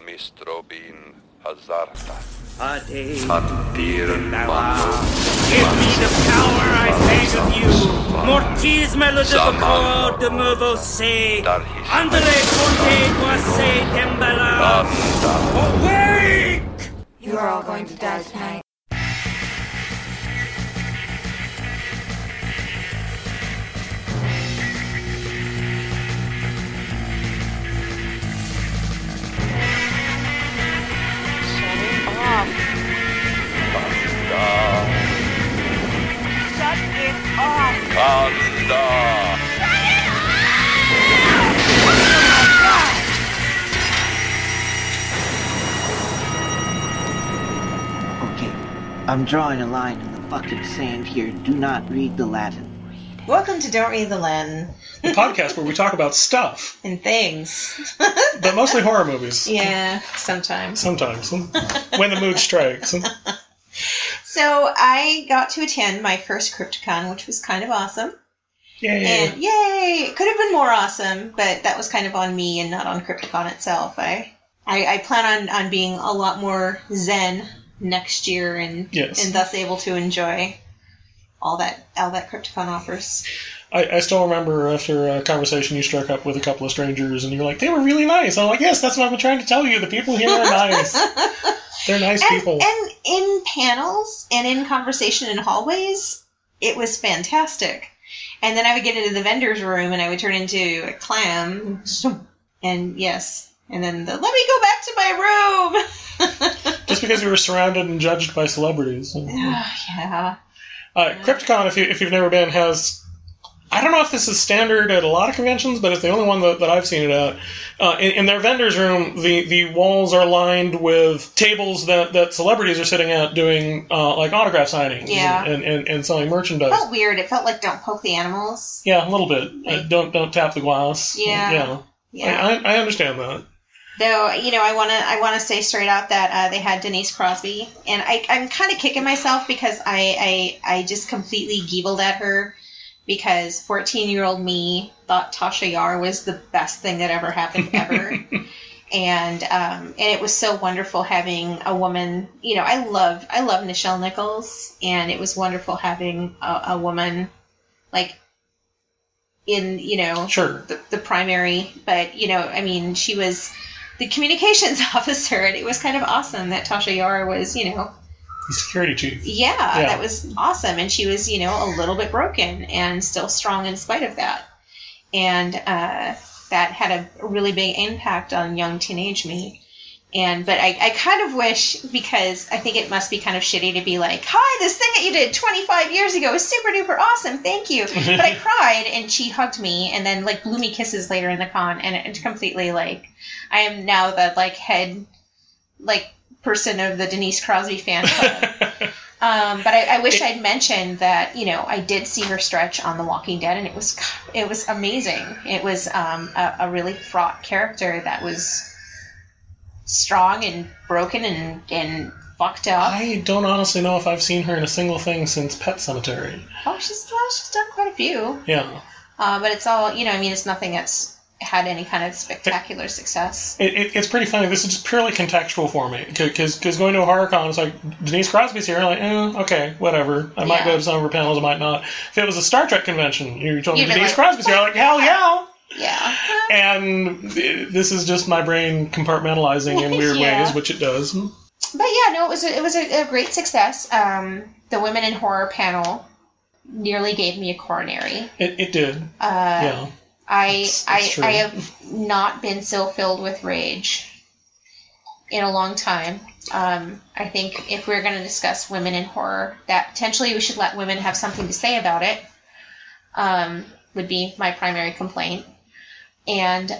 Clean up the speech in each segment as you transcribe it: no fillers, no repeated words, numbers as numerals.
Mistrobin Hazarta. Give me the power, I beg of you. Mortis melodico de me você. Andale conte voice dembala. Awake! You are all going to die tonight. Okay, I'm drawing a line in the fucking sand here. Do not read the Latin. Welcome to Don't Read the Latin. The podcast where we talk about stuff. And things. But mostly horror movies. Yeah, sometimes. Sometimes. When the mood strikes. So I got to attend my first Crypticon, which was kind of awesome. Yay. And yay! It could have been more awesome, but that was kind of on me and not on Crypticon itself. I plan on being a lot more zen next year and thus able to enjoy all that Crypticon offers. I still remember after a conversation you struck up with a couple of strangers and you're like, they were really nice. I'm like, yes, that's what I've been trying to tell you. The people here are nice. They're nice people. And in panels and in conversation in hallways, it was fantastic. And then I would get into the vendor's room and I would turn into a clam. And yes. And then let me go back to my room. Just because you were surrounded and judged by celebrities. Yeah. Crypticon, if you've never been, has... I don't know if this is standard at a lot of conventions, but it's the only one that I've seen it at. In their vendor's room, the walls are lined with tables that celebrities are sitting at doing like autograph signings and selling merchandise. It felt weird. It felt like Don't Poke the Animals. Yeah, a little bit. Don't tap the glass. Yeah. I understand that. Though, I want to say straight out that they had Denise Crosby, and I'm kind of kicking myself because I just completely gibbled at her. Because 14-year-old me thought Tasha Yar was the best thing that ever happened ever. And it was so wonderful having a woman, I love Nichelle Nichols, and it was wonderful having a woman, like, in, sure. the primary, but, she was the communications officer, and it was kind of awesome that Tasha Yar was, the security chief. Yeah, that was awesome. And she was, a little bit broken and still strong in spite of that. And that had a really big impact on young teenage me. But I kind of wish, because I think it must be kind of shitty to be like, hi, this thing that you did 25 years ago is super duper awesome, thank you. But I cried, and she hugged me, and then, like, blew me kisses later in the con, and it completely, like, I am now the, like, head, like, person of the Denise Crosby fan club. But I wish I'd mentioned that, I did see her stretch on The Walking Dead, and it was amazing. It was a really fraught character that was strong and broken and fucked up. I don't honestly know if I've seen her in a single thing since Pet Sematary. Oh, she's done quite a few. Yeah. But it's all, it's nothing that's had any kind of spectacular success. It's pretty funny. This is just purely contextual for me. Because going to a horror con, it's like, Denise Crosby's here. I'm like, okay, whatever. I might go to some of her panels, I might not. If it was a Star Trek convention, you told me Denise Crosby's here, I'm like, hell yeah! Yeah. And this is just my brain compartmentalizing in weird ways, which it does. But yeah, no, it was a great success. The Women in Horror panel nearly gave me a coronary. It did. Yeah. I have not been so filled with rage in a long time. I think if we're going to discuss women in horror, that potentially we should let women have something to say about it, would be my primary complaint. And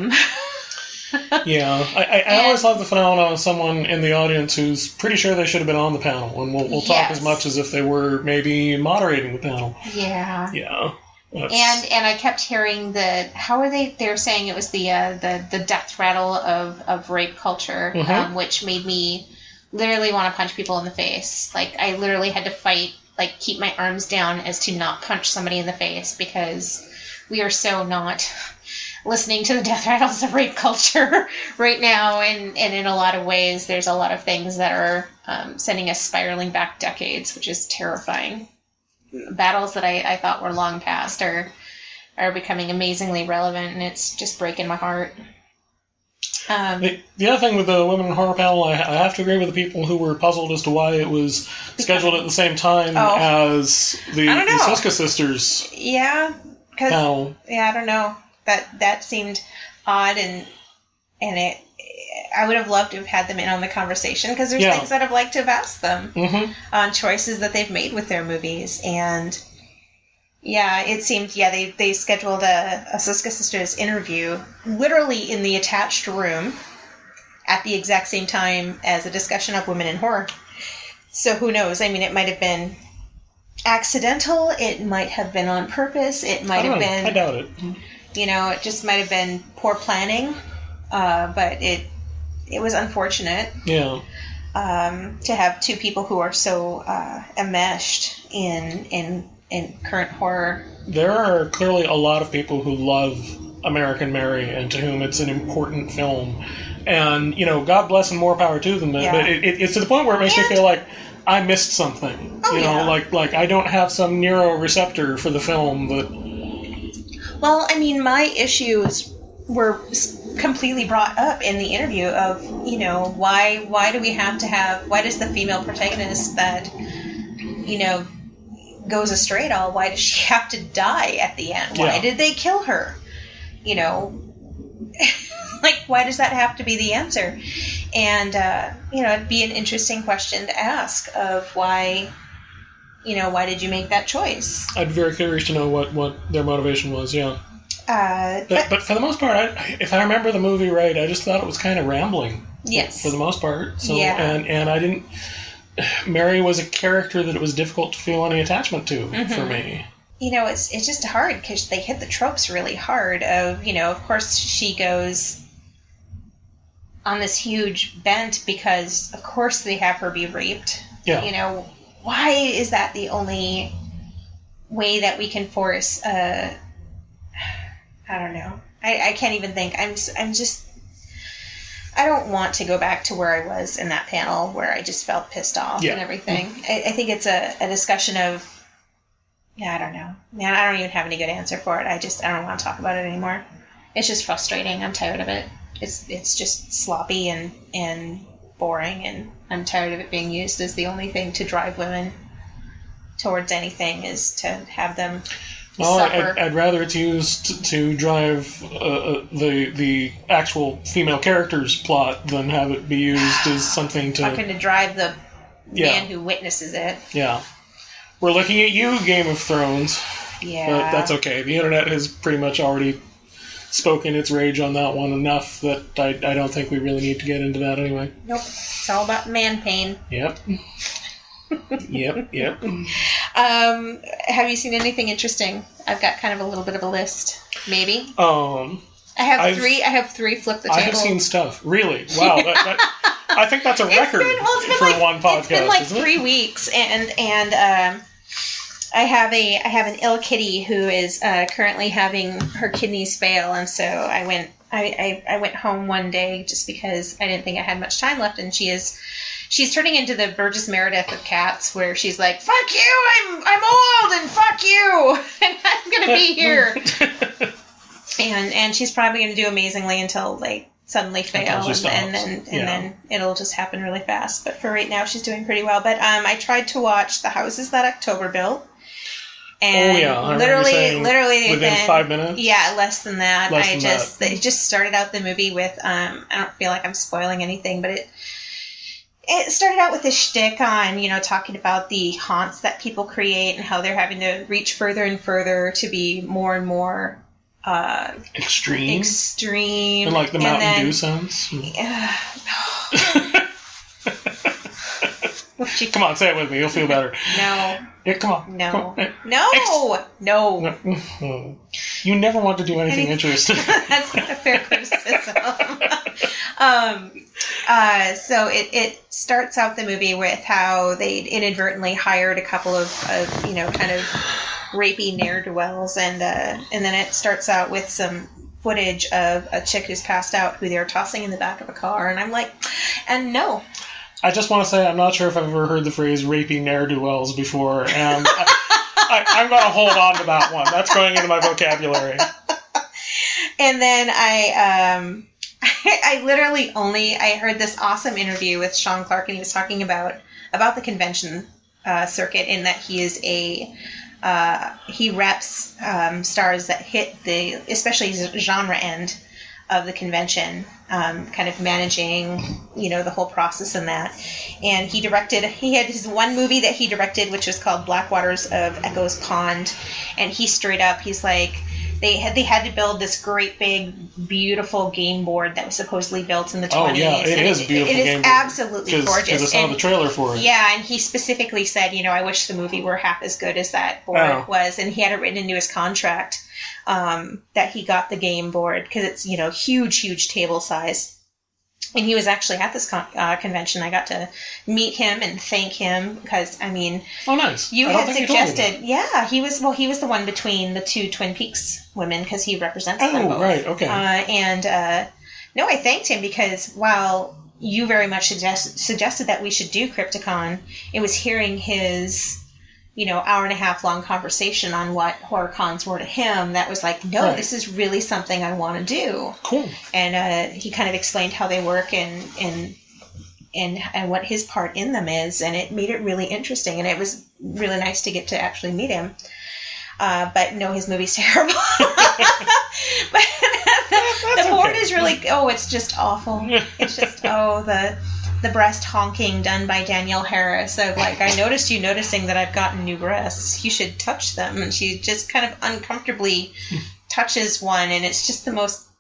yeah, I always love the phenomenon of someone in the audience who's pretty sure they should have been on the panel, and we'll talk as much as if they were maybe moderating the panel. Yeah. Yeah. And I kept hearing how are they're saying it was the death rattle of rape culture, which made me literally want to punch people in the face. Like, I literally had to fight, like, keep my arms down as to not punch somebody in the face, because we are so not listening to the death rattles of rape culture right now, and in a lot of ways, there's a lot of things that are sending us spiraling back decades, which is terrifying. Battles that I thought were long past are becoming amazingly relevant, and it's just breaking my heart. The other thing with the Women in Horror panel, I have to agree with the people who were puzzled as to why it was scheduled at the same time as the Siska Sisters panel. Yeah, I don't know. That seemed odd, and it. I would have loved to have had them in on the conversation, because there's things that I'd like to have asked them on choices that they've made with their movies. And it seemed they scheduled a Siska Sisters interview literally in the attached room at the exact same time as a discussion of women in horror. So who knows? I mean, it might have been accidental. It might have been on purpose. It might have been. I doubt it. It just might have been poor planning. But it was unfortunate. Yeah. To have two people who are so enmeshed in current horror. There are clearly a lot of people who love American Mary and to whom it's an important film. And, God bless and more power to them. But it's to the point where it makes me feel like I missed something. Like I don't have some neuroreceptor for the film that... Well, I mean, my issues were completely brought up in the interview of, why do we have to have... Why does the female protagonist that, goes astray at all, why does she have to die at the end? Why did they kill her? Why does that have to be the answer? And, it'd be an interesting question to ask of why did you make that choice? I'd be very curious to know what their motivation was, but for the most part, if I remember the movie right, I just thought it was kind of rambling. Yes. For the most part. So, and I didn't... Mary was a character that it was difficult to feel any attachment to for me. It's just hard because they hit the tropes really hard of, of course she goes on this huge bent because, of course, they have her be raped. Yeah. Why is that the only way that we can force I don't know. I can't even think. I don't want to go back to where I was in that panel where I just felt pissed off and everything. I think it's a discussion of, I don't know. Man, I don't even have any good answer for it. I don't want to talk about it anymore. It's just frustrating. I'm tired of it. It's just sloppy and boring, and I'm tired of it being used as the only thing to drive women towards anything is to have them suffer. I'd rather it's used to drive the actual female character's plot than have it be used as something to... Fucking to drive the man who witnesses it. Yeah. We're looking at you, Game of Thrones. Yeah. But that's okay. The internet has pretty much already spoken its rage on that one enough that I don't think we really need to get into that anyway. Nope. It's all about man pain. Yep. Yep. Have you seen anything interesting? I've got kind of a little bit of a list. Maybe. I have three. Flip the table. I have seen stuff. Really? Wow. I think that's a record for one podcast. It's been like 3 weeks, and I have an ill kitty who is currently having her kidneys fail, and so I went home one day just because I didn't think I had much time left, and she's turning into the Burgess Meredith of cats, where she's like, "Fuck you! I'm old, and fuck you, and I'm gonna be here." and she's probably gonna do amazingly until suddenly fail, and then it'll just happen really fast. But for right now, she's doing pretty well. But I tried to watch The Houses That October Built. And literally within 5 minutes? Yeah, less than that. They just started out the movie with I don't feel like I'm spoiling anything, but it started out with a shtick on, talking about the haunts that people create and how they're having to reach further and further to be more and more extreme. In the Mountain Dew sense. Come on, say it with me. You'll feel better. No. Yeah, come on. No. No. You never want to do anything interesting. That's not a fair criticism. So it starts out the movie with how they inadvertently hired a couple of kind of rapey ne'er-do-wells, and then it starts out with some footage of a chick who's passed out who they're tossing in the back of a car, and I'm like, and no. I just want to say I'm not sure if I've ever heard the phrase raping ne'er-do-wells before, and I'm going to hold on to that one. That's going into my vocabulary. And then I literally I heard this awesome interview with Sean Clark, and he was talking about the convention circuit, in that he is he reps stars that hit especially genre end of the convention, kind of managing, the whole process in that. And he had his one movie that he directed, which was called Black Waters of Echo's Pond, and he's like, they had to build this great big beautiful game board that was supposedly built in the 20s. Oh yeah, it is a beautiful game board. It is absolutely gorgeous. Because I saw the trailer for it. Yeah, and he specifically said, I wish the movie were half as good as that board was, and he had it written into his contract that he got the game board, because it's huge table size. And he was actually at this convention. I got to meet him and thank him because, oh, nice. You had suggested, he was the one between the two Twin Peaks women, because he represents them both. Oh, right, okay. No, I thanked him because while you very much suggested that we should do Crypticon, it was hearing his, hour and a half long conversation on what horror cons were to him that was like, no, This is really something I want to do. Cool. And he kind of explained how they work and what his part in them is, and it made it really interesting, and it was really nice to get to actually meet him. But no, his movie's terrible. But the board is really, it's just awful. It's just, the breast honking done by Danielle Harris of like, I noticed you noticing that I've gotten new breasts. You should touch them. And she just kind of uncomfortably touches one, and it's just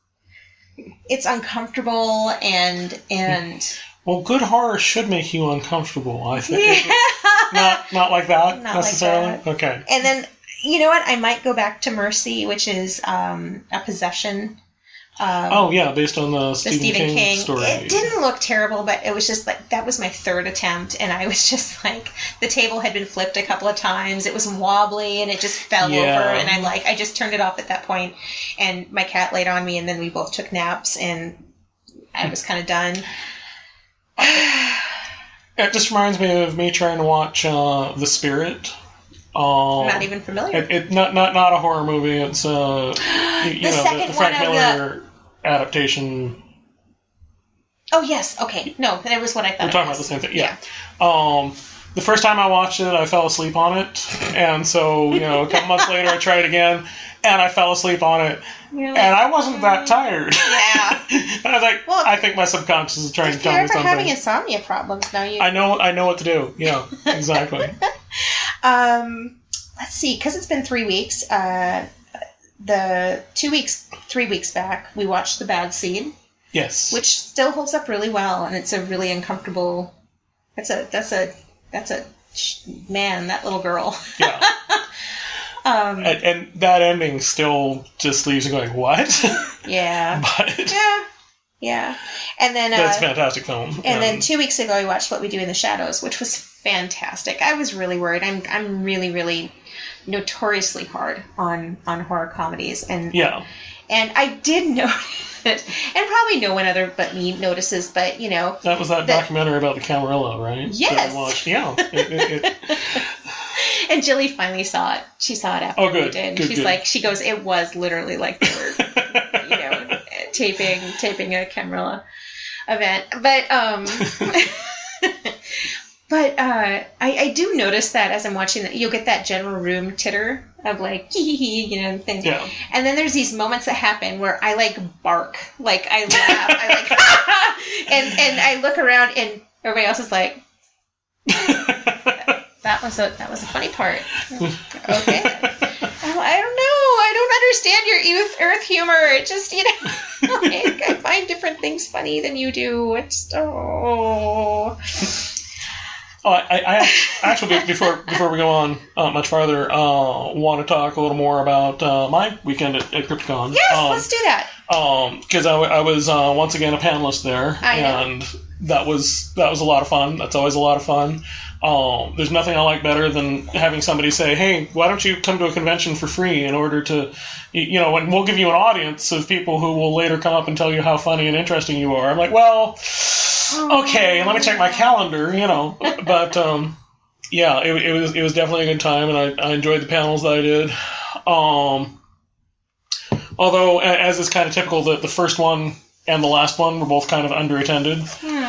it's uncomfortable and well, good horror should make you uncomfortable, I think. Yeah. Not like that necessarily? Like that. Okay. And then, you know what? I might go back to Mercy, which is a possession. Based on the Stephen King story. It didn't look terrible, but it was just like, that was my third attempt, and I was just like, the table had been flipped a couple of times, it was wobbly, and it just fell over, and I just turned it off at that point, and my cat laid on me, and then we both took naps, and I was kind of done. It just reminds me of me trying to watch The Spirit. I'm not even familiar. Not a horror movie. It's the Frank Miller adaptation. Oh yes, okay. No, that was what I thought. We're talking about the same thing. Yeah. The first time I watched it, I fell asleep on it, and so a couple months later, I tried again, and I fell asleep on it, and I wasn't that tired. Yeah. And I was like, well, I think my subconscious is trying to tell me something. If you're ever having insomnia problems, now you. I know what to do. Yeah, exactly. Let's see, because it's been 3 weeks. 3 weeks back, we watched The Bad Seed. Yes. Which still holds up really well, and it's a really uncomfortable. That's a man, that little girl. Yeah. And that ending still just leaves you going, what? Yeah. But yeah. And then that's a fantastic film. And then 2 weeks ago, we watched What We Do in the Shadows, which was fantastic. I was really worried. I'm really, really notoriously hard on horror comedies, and I did notice it, and probably no one other but me notices. But that was that documentary about the Camarilla, right? Yes. That we watched. Yeah. And Jilly finally saw it. She saw it after we did. Good, She's like, she goes, it was literally like they were, taping a Camarilla event, but I do notice that as I'm watching that, you'll get that general room titter of like, things. Yeah. And then there's these moments that happen where I like bark, like I laugh, I like, and I look around and everybody else is like, that was a funny part. Okay. I don't know. I don't understand your Earth humor. It just, I find different things funny than you do. It's I actually, before we go on much farther, want to talk a little more about my weekend at Crypticon. Yes, let's do that. because I was once again a panelist there, I know. and that was a lot of fun. That's always a lot of fun. There's nothing I like better than having somebody say, "Hey, why don't you come to a convention for free in order to, and we'll give you an audience of people who will later come up and tell you how funny and interesting you are." I'm like, well, okay, let me check my calendar, But yeah, it was definitely a good time, and I enjoyed the panels that I did. Although, as is kind of typical, the first one and the last one were both kind of underattended.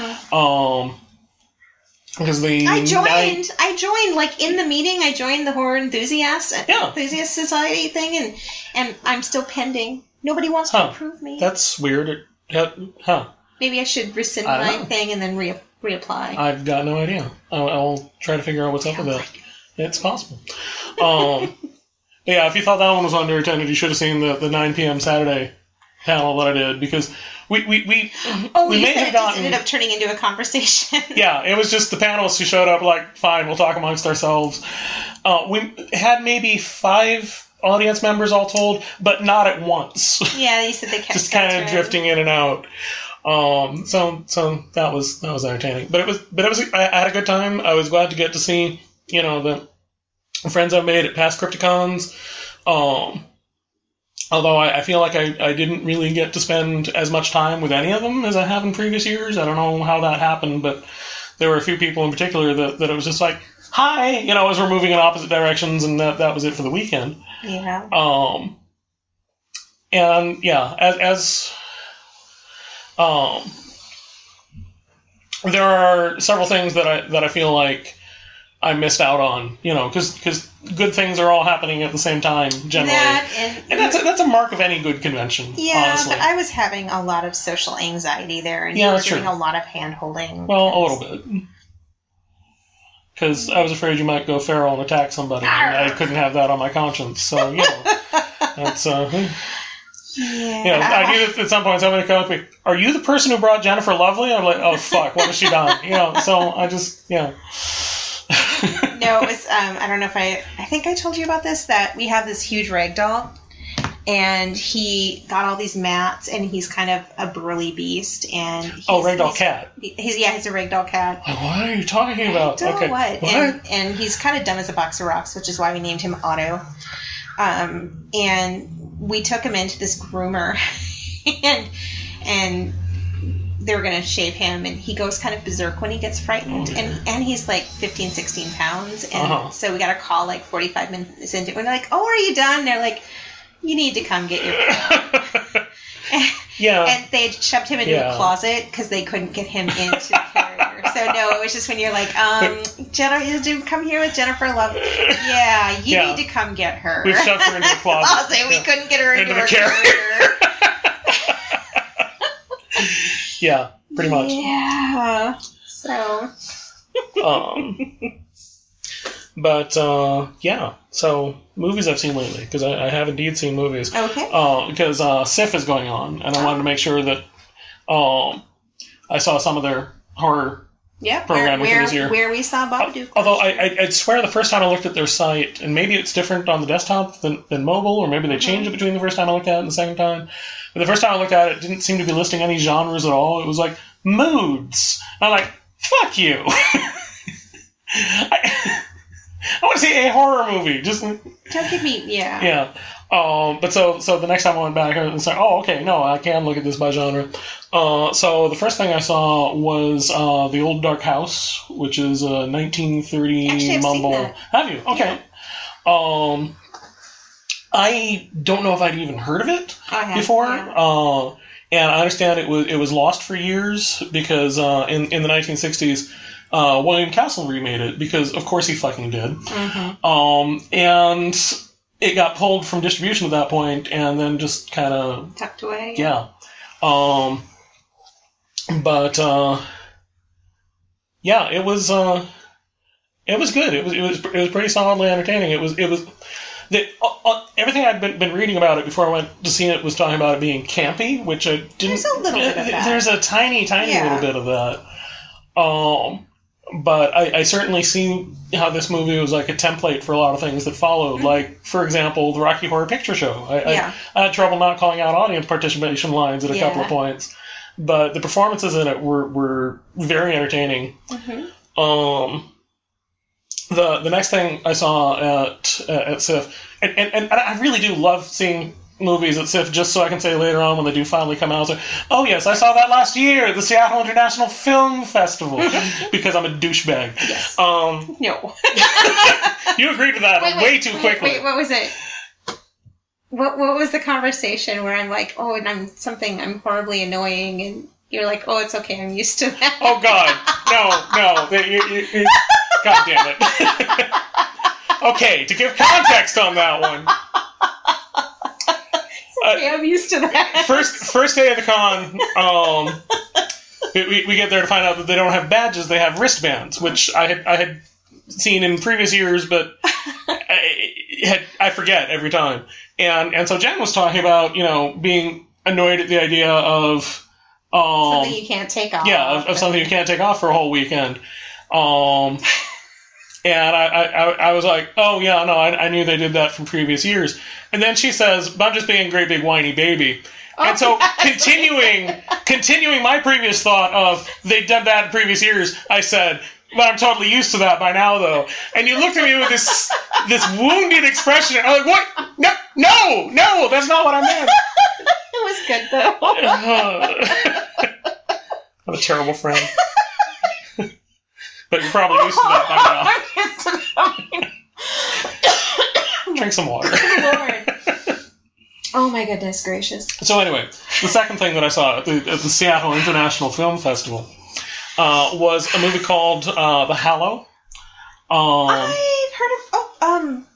Because I joined like in the meeting. I joined the horror enthusiast society thing, and I'm still pending. Nobody wants to approve me. That's weird. Maybe I should rescind my thing and then reapply. I've got no idea. I'll try to figure out what's up with that. It's possible. Yeah, if you thought that one was underattended, you should have seen the 9 p.m. Saturday panel that I did, because we may have just ended up turning into a conversation. Yeah, it was just the panelists who showed up like, fine, we'll talk amongst ourselves. We had maybe 5 audience members all told, but not at once. Yeah, you said they kept just kind of drifting in and out. So that was entertaining. But it was I had a good time. I was glad to get to see, the friends I've made at past Crypticons. Although I feel like I didn't really get to spend as much time with any of them as I have in previous years. I don't know how that happened, but there were a few people in particular that it was just like, hi, as we're moving in opposite directions, and that was it for the weekend. Yeah. And yeah, as there are several things that I feel like I missed out on, because good things are all happening at the same time, generally. And that's a mark of any good convention, honestly. But I was having a lot of social anxiety there, and you were doing a lot of hand-holding. Well, a little bit. Because I was afraid you might go feral and attack somebody, and I couldn't have that on my conscience, so, that's, I knew at some point somebody come up to me, are you the person who brought Jennifer Lovely? I'm like, oh, fuck, what has she done? So I just, No, it was, I don't know if I think I told you about this, that we have this huge ragdoll, and he got all these mats, and he's kind of a burly beast, and ragdoll cat. He's a ragdoll cat. What are you talking about? I don't know what? And he's kind of dumb as a box of rocks, which is why we named him Otto. And we took him into this groomer, and they were going to shave him, and he goes kind of berserk when he gets frightened, and he's like 15, 16 pounds, and so we got a call like 45 minutes into it, and they're like, oh, are you done? And they're like, you need to come get your and they had shoved him into a closet because they couldn't get him into the carrier. So no, it was just when you're like, Jennifer, come here with Jennifer Love. Yeah, you need to come get her. We shoved her into the closet. We couldn't get her into her carrier. Yeah, pretty much. Yeah. So. But yeah. So movies I've seen lately, because I have indeed seen movies. Okay. Because SIF is going on, and I wanted to make sure that I saw some of their horror programming for this year. Where we saw Babadook. Although I swear the first time I looked at their site, and maybe it's different on the desktop than mobile, or maybe they changed it between the first time I looked at it and the second time. But the first time I looked at it, it didn't seem to be listing any genres at all. It was like, moods. And I'm like, fuck you. I want to see a horror movie. Just don't give me, Yeah. But so the next time I went back, I was like, oh, okay, no, I can look at this by genre. So the first thing I saw was The Old Dark House, which is a 1930 Actually, I've mumble. seen that. Have you? Okay. Yeah. I don't know if I'd even heard of it before. Yeah. And I understand it was lost for years because in the 1960s, William Castle remade it because, of course, he fucking did. Mm-hmm. And it got pulled from distribution at that point, and then just kind of tucked away. Yeah. But yeah, it was good. It was pretty solidly entertaining. It was everything I'd been reading about it before I went to see it was talking about it being campy, which I didn't. There's a little bit of that. There's a tiny little bit of that. But I certainly see how this movie was like a template for a lot of things that followed. Mm-hmm. Like, for example, the Rocky Horror Picture Show. I had trouble not calling out audience participation lines at a couple of points. But the performances in it were very entertaining. Mm-hmm. The next thing I saw at SIFF, and I really do love seeing movies at SIFF just so I can say later on when they do finally come out, oh yes, I saw that last year at the Seattle International Film Festival, because I'm a douchebag. Yes. No. You agreed to that way too quickly. Wait, what was it? What was the conversation where I'm like, oh, and I'm horribly annoying, and you're like, oh, it's okay, I'm used to that. Oh God, no, you, God damn it. Okay, to give context on that one. Okay, I'm used to that. First day of the con, we get there to find out that they don't have badges; they have wristbands, which I had seen in previous years, but I forget every time. And so Jen was talking about being annoyed at the idea of something you can't take off. Yeah, of something you can't take off for a whole weekend. And I was like, oh, yeah, no, I knew they did that from previous years. And then she says, but I'm just being a great big whiny baby. And so continuing my previous thought of they'd done that in previous years, I said, but I'm totally used to that by now, though. And you looked at me with this wounded expression. And I'm like, what? No, that's not what I meant. It was good, though. I'm a terrible friend. But you're probably used to that by now. Drink some water. Lord. Oh my goodness gracious. So anyway, the second thing that I saw at the Seattle International Film Festival was a movie called The Hallow. I've heard of.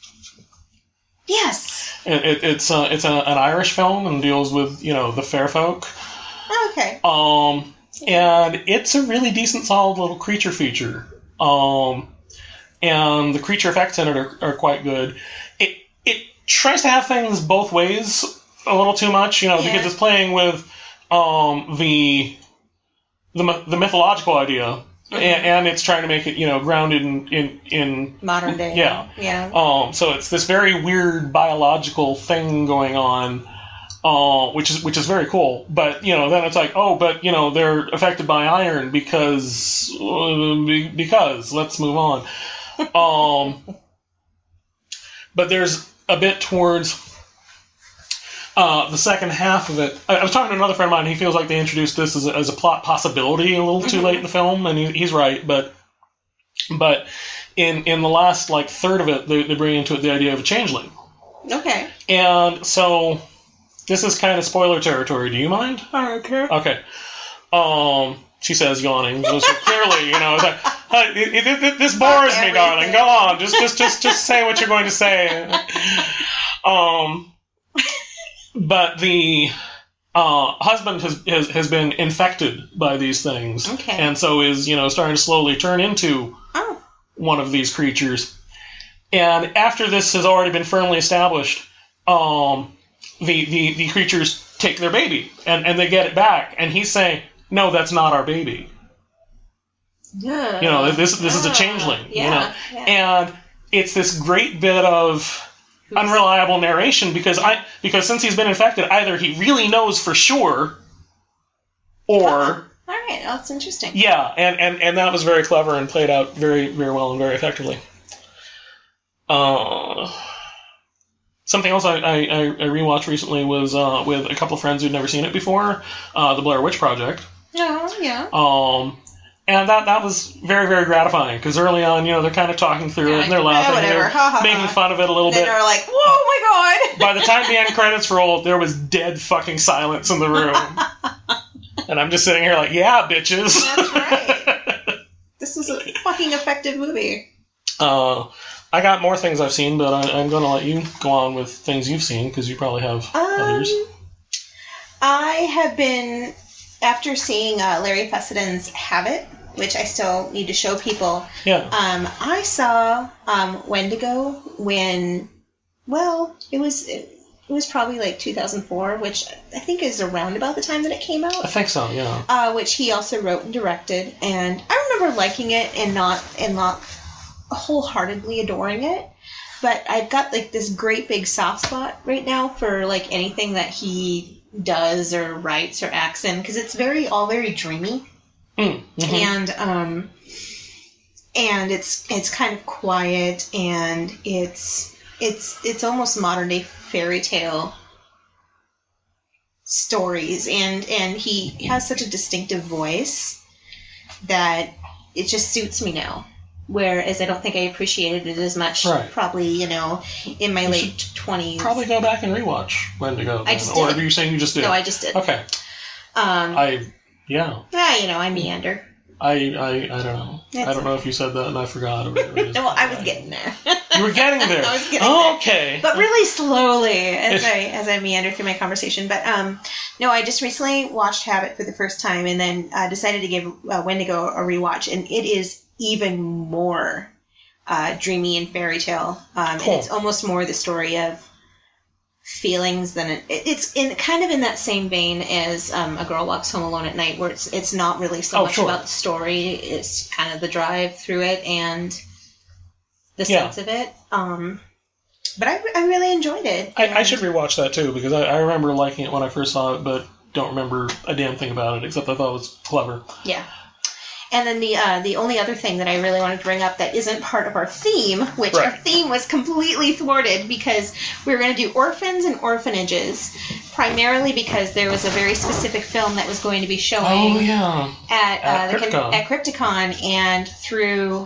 Yes. It's an Irish film and deals with the fair folk. Okay. And it's a really decent, solid little creature feature. And the creature effects in it are quite good. It tries to have things both ways a little too much, because it's playing with the mythological idea, and it's trying to make it grounded in modern day. Yeah. So it's this very weird biological thing going on. Which is very cool, but then it's like, oh, but they're affected by iron because let's move on. But there's a bit towards the second half of it. I was talking to another friend of mine. He feels like they introduced this as a plot possibility a little too late in the film, and he's right. But in the last third of it, they bring into it the idea of a changeling. Okay. And so. This is kind of spoiler territory. Do you mind? I don't care. Okay. She says, yawning. So clearly, this bores me, darling. Go on. Just say what you're going to say. But the husband has been infected by these things. Okay. And so is, starting to slowly turn into one of these creatures. And after this has already been firmly established, the creatures take their baby and they get it back, and he's saying, no, that's not our baby. Yeah. This is a changeling. Yeah. And it's this great bit of unreliable narration because since he's been infected, either he really knows for sure, or all right, that's interesting. Yeah, and that was very clever and played out very, very well and very effectively. Something else I rewatched recently was with a couple of friends who'd never seen it before, The Blair Witch Project. Oh, yeah. And that was very, very gratifying, because early on, they're kind of talking through it, and they're laughing, and they're making fun of it a little bit. They're like, whoa, my God! By the time the end credits rolled, there was dead fucking silence in the room. And I'm just sitting here like, yeah, bitches. That's right. This is a fucking effective movie. I got more things I've seen, but I'm going to let you go on with things you've seen, because you probably have others. I have been, after seeing Larry Fesseden's Habit, which I still need to show people, I saw Wendigo when, it was it was probably like 2004, which I think is around about the time that it came out. I think so, yeah. Which he also wrote and directed, and I remember liking it and not wholeheartedly adoring it. But I've got like this great big soft spot right now for like anything that he does or writes or acts in, because it's all very dreamy. Mm-hmm. And it's kind of quiet, and it's almost modern day fairy tale stories, and he has such a distinctive voice that it just suits me now. Whereas I don't think I appreciated it as much, probably, in my late 20s. Probably go back and rewatch Wendigo. I just did. Or are you saying you just did? No, I just did. Okay. I meander. I don't know. I don't know if you said that and I forgot. Or no, I was getting there. You were getting there. I was getting there. Okay. But really slowly as I meander through my conversation. But no, I just recently watched Habit for the first time, and then decided to give Wendigo a rewatch, and it is even more dreamy and fairy tale. Cool. And it's almost more the story of feelings than it's kind of in that same vein as A Girl Walks Home Alone at Night, where it's not really so much about the story, it's kind of the drive through it and the sense of it. But I really enjoyed it. I should rewatch that too, because I remember liking it when I first saw it, but don't remember a damn thing about it, except I thought it was clever. Yeah. And then the only other thing that I really wanted to bring up that isn't part of our theme, which our theme was completely thwarted because we were going to do orphans and orphanages, primarily because there was a very specific film that was going to be showing at Crypticon, and through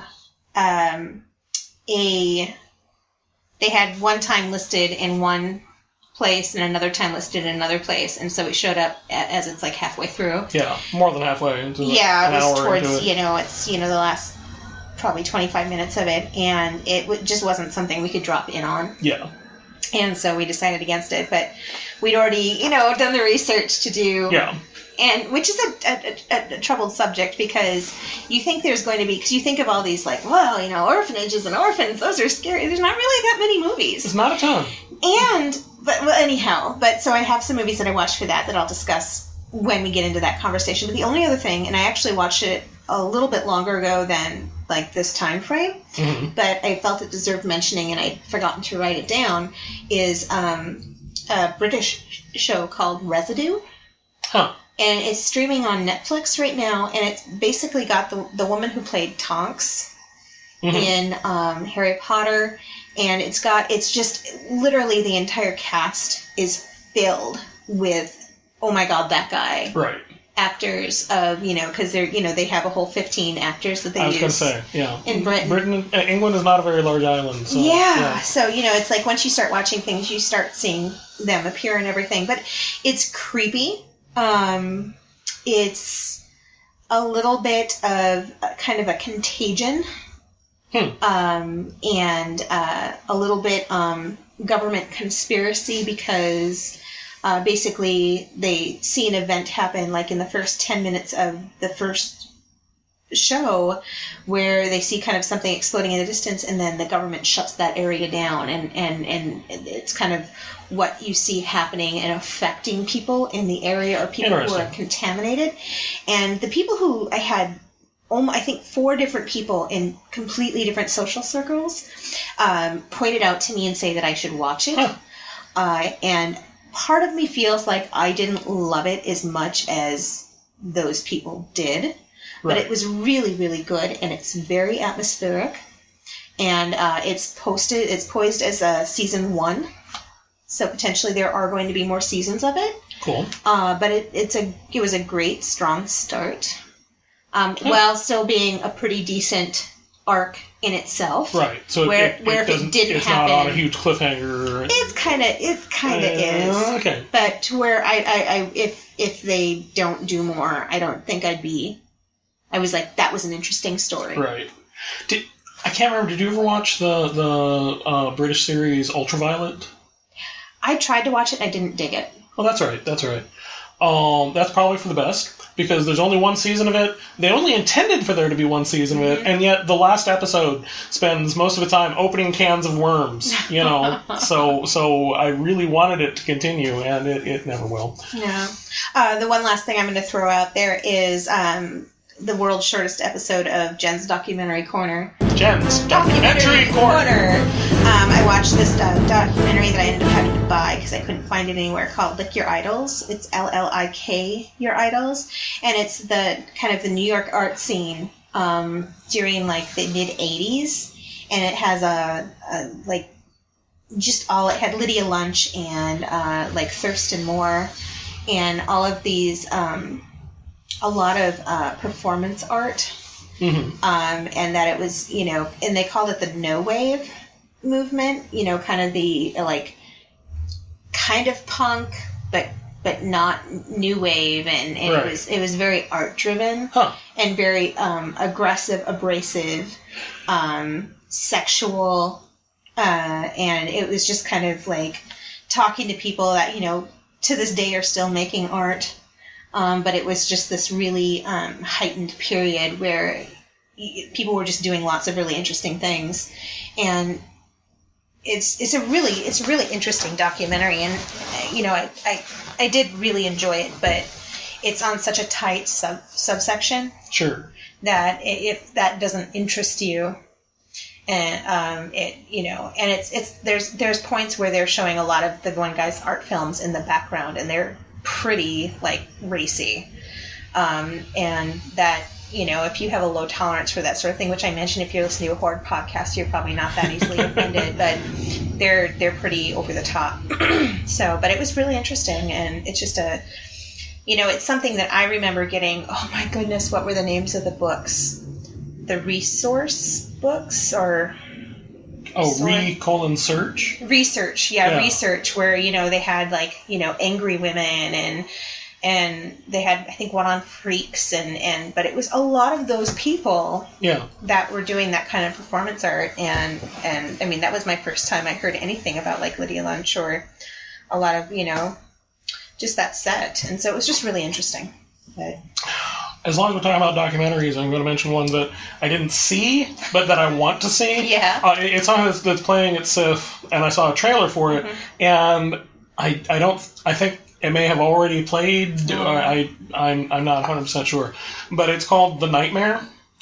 they had one time listed in one place and another time listed in another place, and so it showed up as it's like halfway through. Yeah, more than halfway into it was towards it's the last probably 25 minutes of it, and it just wasn't something we could drop in on. Yeah. And so we decided against it, but we'd already done the research to do. Yeah. And which is a troubled subject, because you think there's going to be, because you think of all these like, well, orphanages and orphans, those are scary. There's not really that many movies. It's not a ton. But so I have some movies that I watched for that I'll discuss when we get into that conversation. But the only other thing, and I actually watched it a little bit longer ago than like this time frame, but I felt it deserved mentioning, and I'd forgotten to write it down, is a British show called Residue. Huh. And it's streaming on Netflix right now, and it's basically got the woman who played Tonks in Harry Potter, and it's just literally the entire cast is filled with, oh my god, that guy. Right. Actors of, because they're, they have a whole 15 actors that they use. I was going to say, yeah. In Britain. England is not a very large island. So, so, it's like once you start watching things, you start seeing them appear and everything. But it's creepy. It's a little bit of kind of a Contagion, and a little bit government conspiracy, because basically they see an event happen like in the first 10 minutes of the first show, where they see kind of something exploding in the distance, and then the government shuts that area down, and it's kind of what you see happening and affecting people in the area, or people who are contaminated. And the people who I had, I think 4 different people in completely different social circles pointed out to me and say that I should watch it. And part of me feels like I didn't love it as much as those people did. But it was really, really good, and it's very atmospheric. And it's poised as a season 1. So potentially there are going to be more seasons of it. Cool. But it was a great, strong start, while still being a pretty decent arc in itself. Right. So if it didn't it's happen, not on a huge cliffhanger. It kind of is. Okay. But to where if they don't do more, I don't think I was like, that was an interesting story. Right. I can't remember. Did you ever watch the British series Ultraviolet? I tried to watch it and I didn't dig it. Oh, that's right. That's probably for the best, because there's only one season of it. They only intended for there to be one season of it, and yet the last episode spends most of the time opening cans of worms, you know. so I really wanted it to continue, and it never will. No. The one last thing I'm going to throw out there is the world's shortest episode of Jen's Documentary Corner. Jen's Documentary Corner. I watched this documentary that I ended up having to buy because I couldn't find it anywhere, called Lick Your Idols. It's L-L-I-K, Your Idols. And it's the kind of the New York art scene during like the mid-'80s. And it has it had Lydia Lunch and like Thurston Moore and all of these, a lot of performance art. Mm-hmm. And that it was, you know, and they called it the no wave movement, you know, kind of the like kind of punk but not new wave, and right. it was very art driven and very aggressive, abrasive, sexual, and it was just kind of like talking to people that, you know, to this day are still making art. But it was just this really heightened period where people were just doing lots of really interesting things, and it's a really interesting documentary, and you know I did really enjoy it, but it's on such a tight subsection. Sure. That if that doesn't interest you, and there's points where they're showing a lot of the one guy's art films in the background, and they're pretty like racy, and that, you know, if you have a low tolerance for that sort of thing, which I mentioned, if you're listening to a Horde podcast, you're probably not that easily offended, but they're pretty over the top. So, but it was really interesting, and it's just it's something that I remember getting. Oh my goodness, what were the names of the books? The resource books, or Search? Research, yeah, Research, where, you know, they had, like, you know, angry women, and they had, I think, one on freaks, but it was a lot of those people that were doing that kind of performance art, and I mean, that was my first time I heard anything about, like, Lydia Lunch or a lot of, you know, just that set, and so it was just really interesting. But as long as we're talking about documentaries, I'm going to mention one that I didn't see, but that I want to see. Yeah. It's on that's playing at SIFF, and I saw a trailer for it, and I think it may have already played. I'm not 100% sure, but it's called The Nightmare.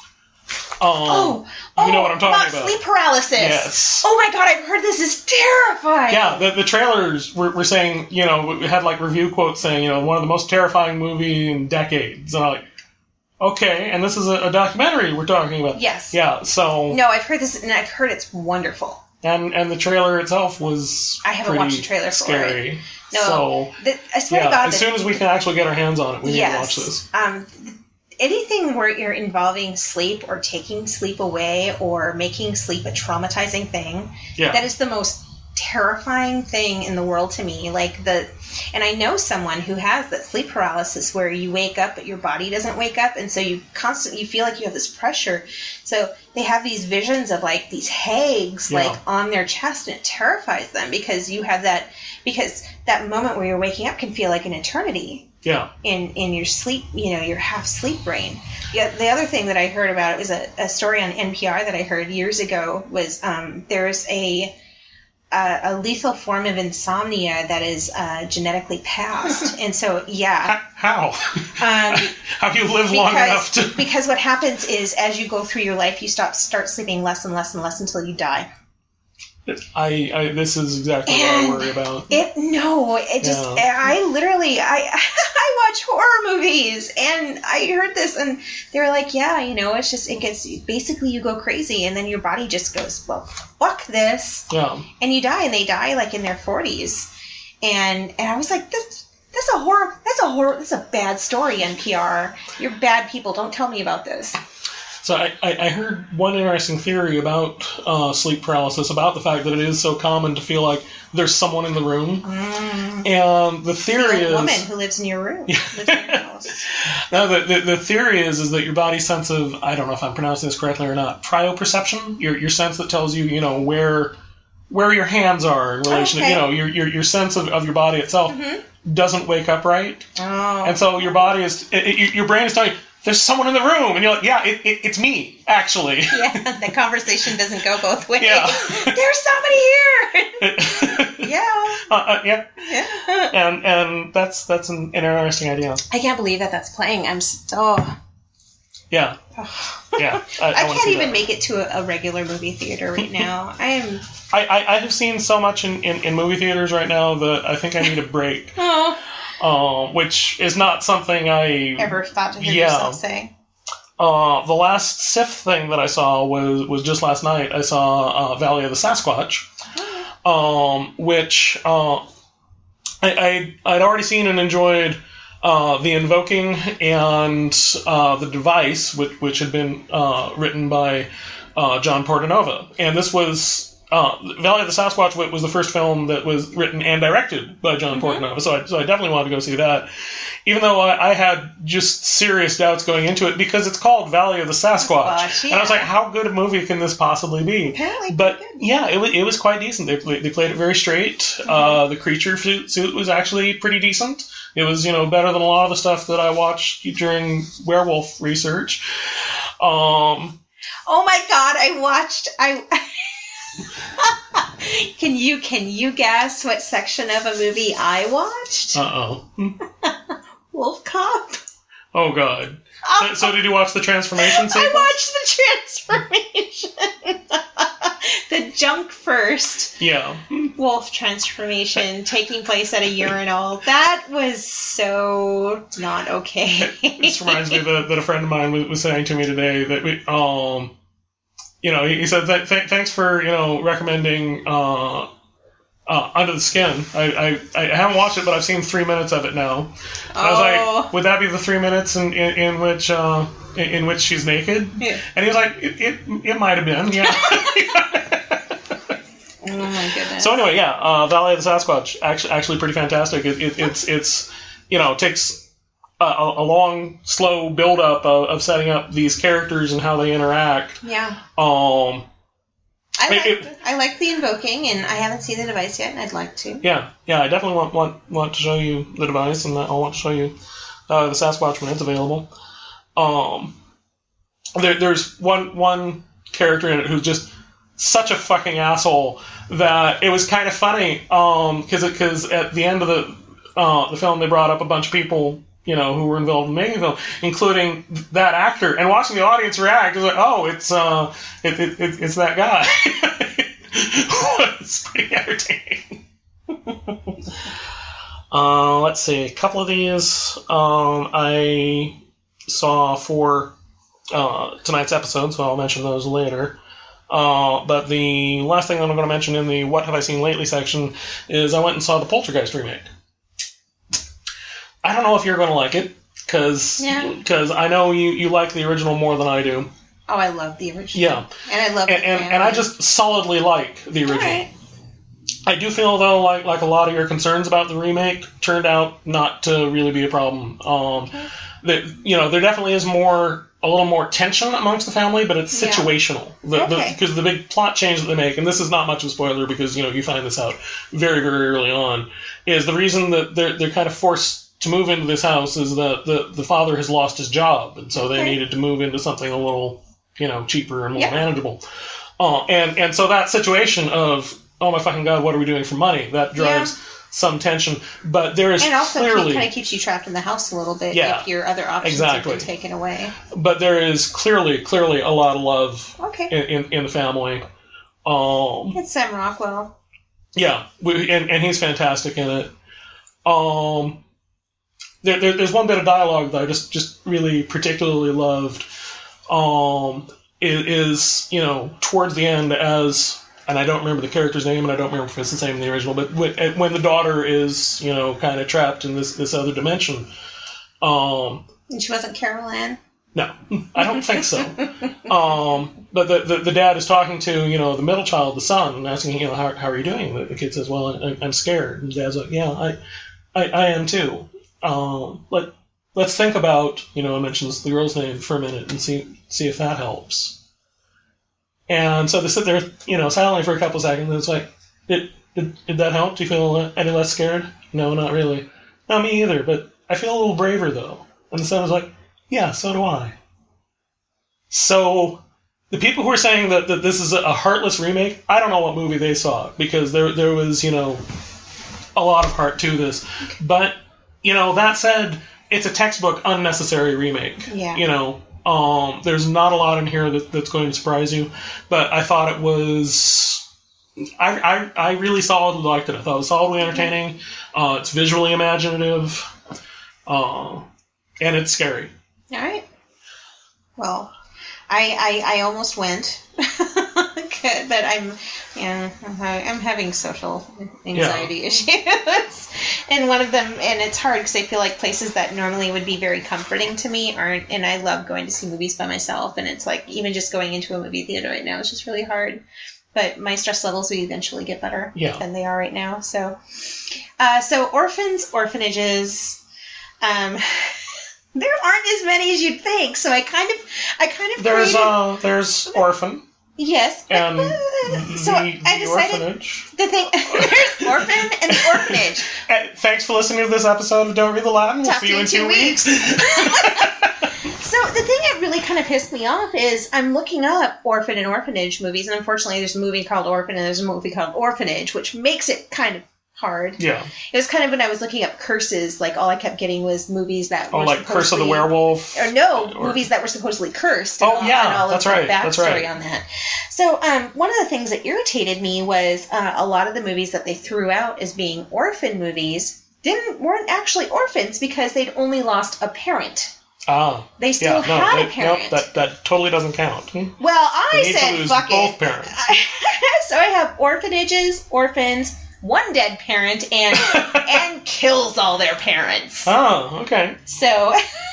You know what I'm talking about. Sleep paralysis. Yes. Oh my god, I've heard this is terrifying. Yeah, the trailers were saying, you know, it had like review quotes saying, you know, one of the most terrifying movies in decades. And I'm like, okay, and this is a documentary we're talking about. Yes. Yeah, so... No, I've heard this, and I've heard it's wonderful. And the trailer itself was I haven't watched the trailer scary. For it. No, I swear to God... as soon as we can actually get our hands on it, we need to watch this. Anything where you're involving sleep or taking sleep away or making sleep a traumatizing thing, that is the most terrifying thing in the world to me. And I know someone who has that sleep paralysis where you wake up but your body doesn't wake up, and so you feel like you have this pressure. So they have these visions of like these hags like on their chest, and it terrifies them because that moment where you're waking up can feel like an eternity. Yeah. In your sleep, you know, your half sleep brain. Yeah. The other thing that I heard about, it was a story on NPR that I heard years ago, was there's a lethal form of insomnia that is genetically passed, and so how have you lived long enough to? Because what happens is, as you go through your life, you start sleeping less and less and less until you die. This is exactly what I worry about. I watch horror movies, and I heard this, and they were like, it's just, it gets, basically you go crazy, and then your body just goes, well, fuck this, and you die, and they die like in their 40s, and I was like, that's a bad story, NPR. You're bad people. Don't tell me about this. So I heard one interesting theory about sleep paralysis, about the fact that it is so common to feel like there's someone in the room. And the theory is... a woman who lives in your room. Lives in your house. No, the theory is that your body's sense of, I don't know if I'm pronouncing this correctly or not, proprioception, your sense that tells you, you know, where your hands are in relation to, you know, your sense of your body itself, doesn't wake up right. Oh. And so your body your brain is telling you, there's someone in the room. And you're like, yeah, it's me, actually. Yeah, the conversation doesn't go both ways. Yeah. There's somebody here! Yeah. Yeah. And that's an interesting idea. I can't believe that's playing. I'm so... Yeah. Yeah. I can't even make it to a regular movie theater right now. I have seen so much in movie theaters right now that I think I need a break. Which is not something I ever thought to hear yourself say. The last Sith thing that I saw was just last night. I saw Valley of the Sasquatch, which I'd already seen and enjoyed The Invoking and The Device, which had been written by John Portanova. And this was... Valley of the Sasquatch was the first film that was written and directed by John Portanova, so I definitely wanted to go see that. Even though I had just serious doubts going into it, because it's called Valley of the Sasquatch. Yeah. And I was like, how good a movie can this possibly be? Apparently but good. yeah, it was quite decent. They played it very straight. The creature suit was actually pretty decent. It was, better than a lot of the stuff that I watched during werewolf research. Oh my god, Can you guess what section of a movie I watched? Wolf Cop. Oh god. So did you watch the transformation sequence? I watched the transformation. The junk first. Yeah. Wolf transformation taking place at a urinal. That was so not okay. This reminds me that a friend of mine was saying to me today that we he said that thanks for recommending Under the Skin. I haven't watched it, but I've seen 3 minutes of it now. And I was like, would that be the 3 minutes in which she's naked? Yeah. And he was like, it might have been, yeah. Oh my goodness. So anyway, yeah, Valley of the Sasquatch actually pretty fantastic. It's takes a long, slow build-up of setting up these characters and how they interact. Yeah. I like The Invoking, and I haven't seen The Device yet, and I'd like to. Yeah, I definitely want to show you The Device, and I'll want to show you the Sasquatch when it's available. There's one character in it who's just such a fucking asshole that it was kind of funny, because at the end of the film they brought up a bunch of people who were involved in making the film, including that actor, and watching the audience react, it was like, oh, it's that guy. It's pretty entertaining. Let's see, a couple of these I saw for tonight's episode, so I'll mention those later. But the last thing that I'm going to mention in the What Have I Seen Lately section is I went and saw the Poltergeist remake. I don't know if you're going to like it, because I know you like the original more than I do. Oh, I love the original. Yeah. And I love and I just solidly like the original. Right. I do feel, though, like a lot of your concerns about the remake turned out not to really be a problem. There definitely is a little more tension amongst the family, but it's situational. Because the big plot change that they make, and this is not much of a spoiler because you find this out very, very early on, is the reason that they're kind of forced to move into this house is that the father has lost his job, and so they needed to move into something a little cheaper and more manageable. And so that situation of, oh my fucking god, what are we doing for money? That drives some tension, but there is and also clearly kind of keeps you trapped in the house a little bit if your other options have been taken away. But there is clearly a lot of love in the family. It's Sam Rockwell. Yeah, and he's fantastic in it. There's one bit of dialogue that I just really particularly loved. Is towards the end, and I don't remember the character's name, and I don't remember if it's the same in the original, but when the daughter is kind of trapped in this other dimension. And she wasn't Carol Ann? No, I don't think so. But the dad is talking to the middle child, the son, and asking how are you doing? The kid says, well, I'm scared. And the dad's like, yeah, I am too. Let's think about, mentions the girl's name for a minute and see if that helps. And so they sit there, silently for a couple seconds, and it's like, did that help? Do you feel any less scared? No, not really. Not me either, but I feel a little braver, though. And the son was like, yeah, so do I. So, the people who are saying that this is a heartless remake, I don't know what movie they saw, because there was, a lot of heart to this. But, that said, it's a textbook unnecessary remake. Yeah. There's not a lot in here that's going to surprise you, but I thought it was... I really solidly liked it. I thought it was solidly entertaining. It's visually imaginative. And it's scary. All right. Well, I almost went, but I'm having social anxiety issues, and one of them, and it's hard because I feel like places that normally would be very comforting to me aren't, and I love going to see movies by myself, and it's like even just going into a movie theater right now is just really hard. But my stress levels will eventually get better than they are right now. So orphanages. There aren't as many as you'd think. So I kind of there's Orphan. Yes. And so I decided orphanage. There's Orphan and the Orphanage. Thanks for listening to this episode of Don't Read the Latin. We'll see you in 2 weeks. So the thing that really kind of pissed me off is I'm looking up orphan and orphanage movies, and unfortunately there's a movie called Orphan and there's a movie called Orphanage, which makes it kind of hard. Yeah. It was kind of when I was looking up curses, like all I kept getting was movies that were like Curse of the Werewolf? Movies that were supposedly cursed. And all that's of right. That's right. On that. So one of the things that irritated me was a lot of the movies that they threw out as being orphan movies weren't actually orphans because they'd only lost a parent. They still had a parent. Nope, that totally doesn't count. Well, I said fuck both parents. So I have orphanages, orphans, one dead parent, and kills all their parents. Oh, okay. So,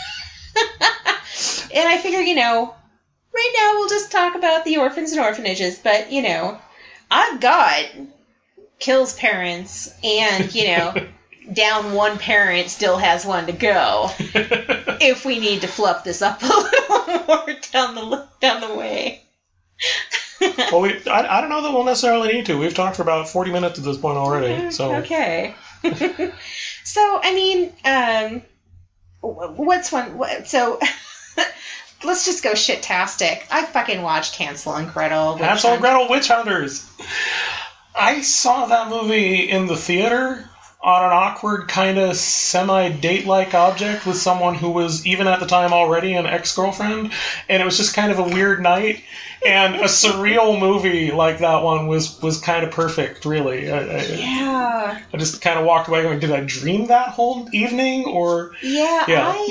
and I figure, right now we'll just talk about the orphans and orphanages, but, I've got kills parents and, down one parent still has one to go. If we need to fluff this up a little more down the way. Well, I don't know that we'll necessarily need to. We've talked for about 40 minutes at this point already. So okay. So I mean, what's one? So let's just go shit-tastic. I fucking watched Hansel and Gretel. Hansel and Gretel Witch Hunters. I saw that movie in the theater on an awkward kind of semi-date-like object with someone who was, even at the time, already an ex-girlfriend, and it was just kind of a weird night, and a surreal movie like that one was kind of perfect, really. I just kind of walked away going, did I dream that whole evening, or... Yeah.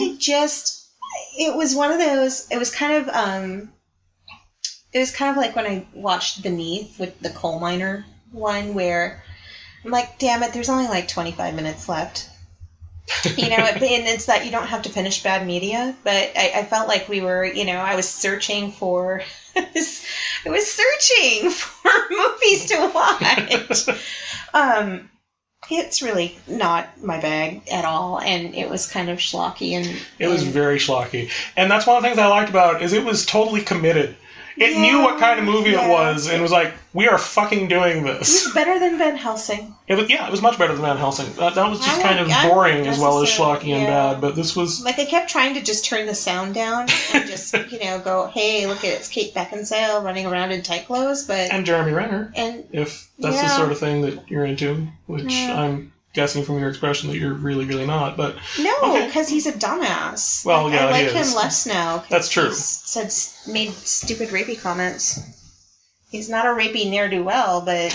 It was one of those, it was kind of like when I watched Beneath with the coal miner one, where... I'm like, damn it, there's only like 25 minutes left. And it's that you don't have to finish bad media, but I felt like we were, I was searching for movies to watch. It's really not my bag at all, and it was kind of schlocky. It was very schlocky. And that's one of the things I liked about it, is it was totally committed. It knew what kind of movie it was, and was like, we are fucking doing this. It was better than Van Helsing. It was much better than Van Helsing. That was just kind of boring as well as schlocky and bad, but this was... Like, I kept trying to just turn the sound down and just, go, hey, look, it's Kate Beckinsale running around in tight clothes, but... And Jeremy Renner, if that's the sort of thing that you're into, which I'm guessing from your expression that you're really, really not, but... No, because he's a dumbass. Well, I like he is. him less now. That's true. He's made stupid rapey comments. He's not a rapey ne'er-do-well, but,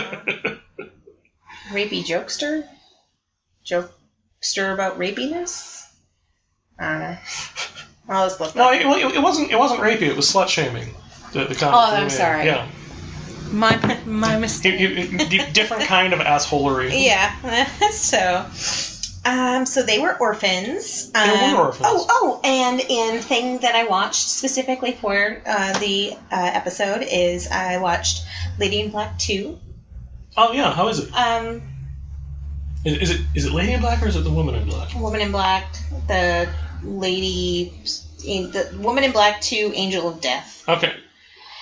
rapey jokester? Jokester about rapiness? I don't know. I'll just look. No, it wasn't rapey, it was slut-shaming. The comment. I'm sorry. Yeah. My mistake. Different kind of assholery. Yeah. So they were orphans. They were orphans. And in thing that I watched specifically for the episode is I watched Lady in Black 2. Oh yeah, how is it? Is it Lady in Black or is it the Woman in Black? Woman in Black, the Woman in Black 2, Angel of Death. Okay.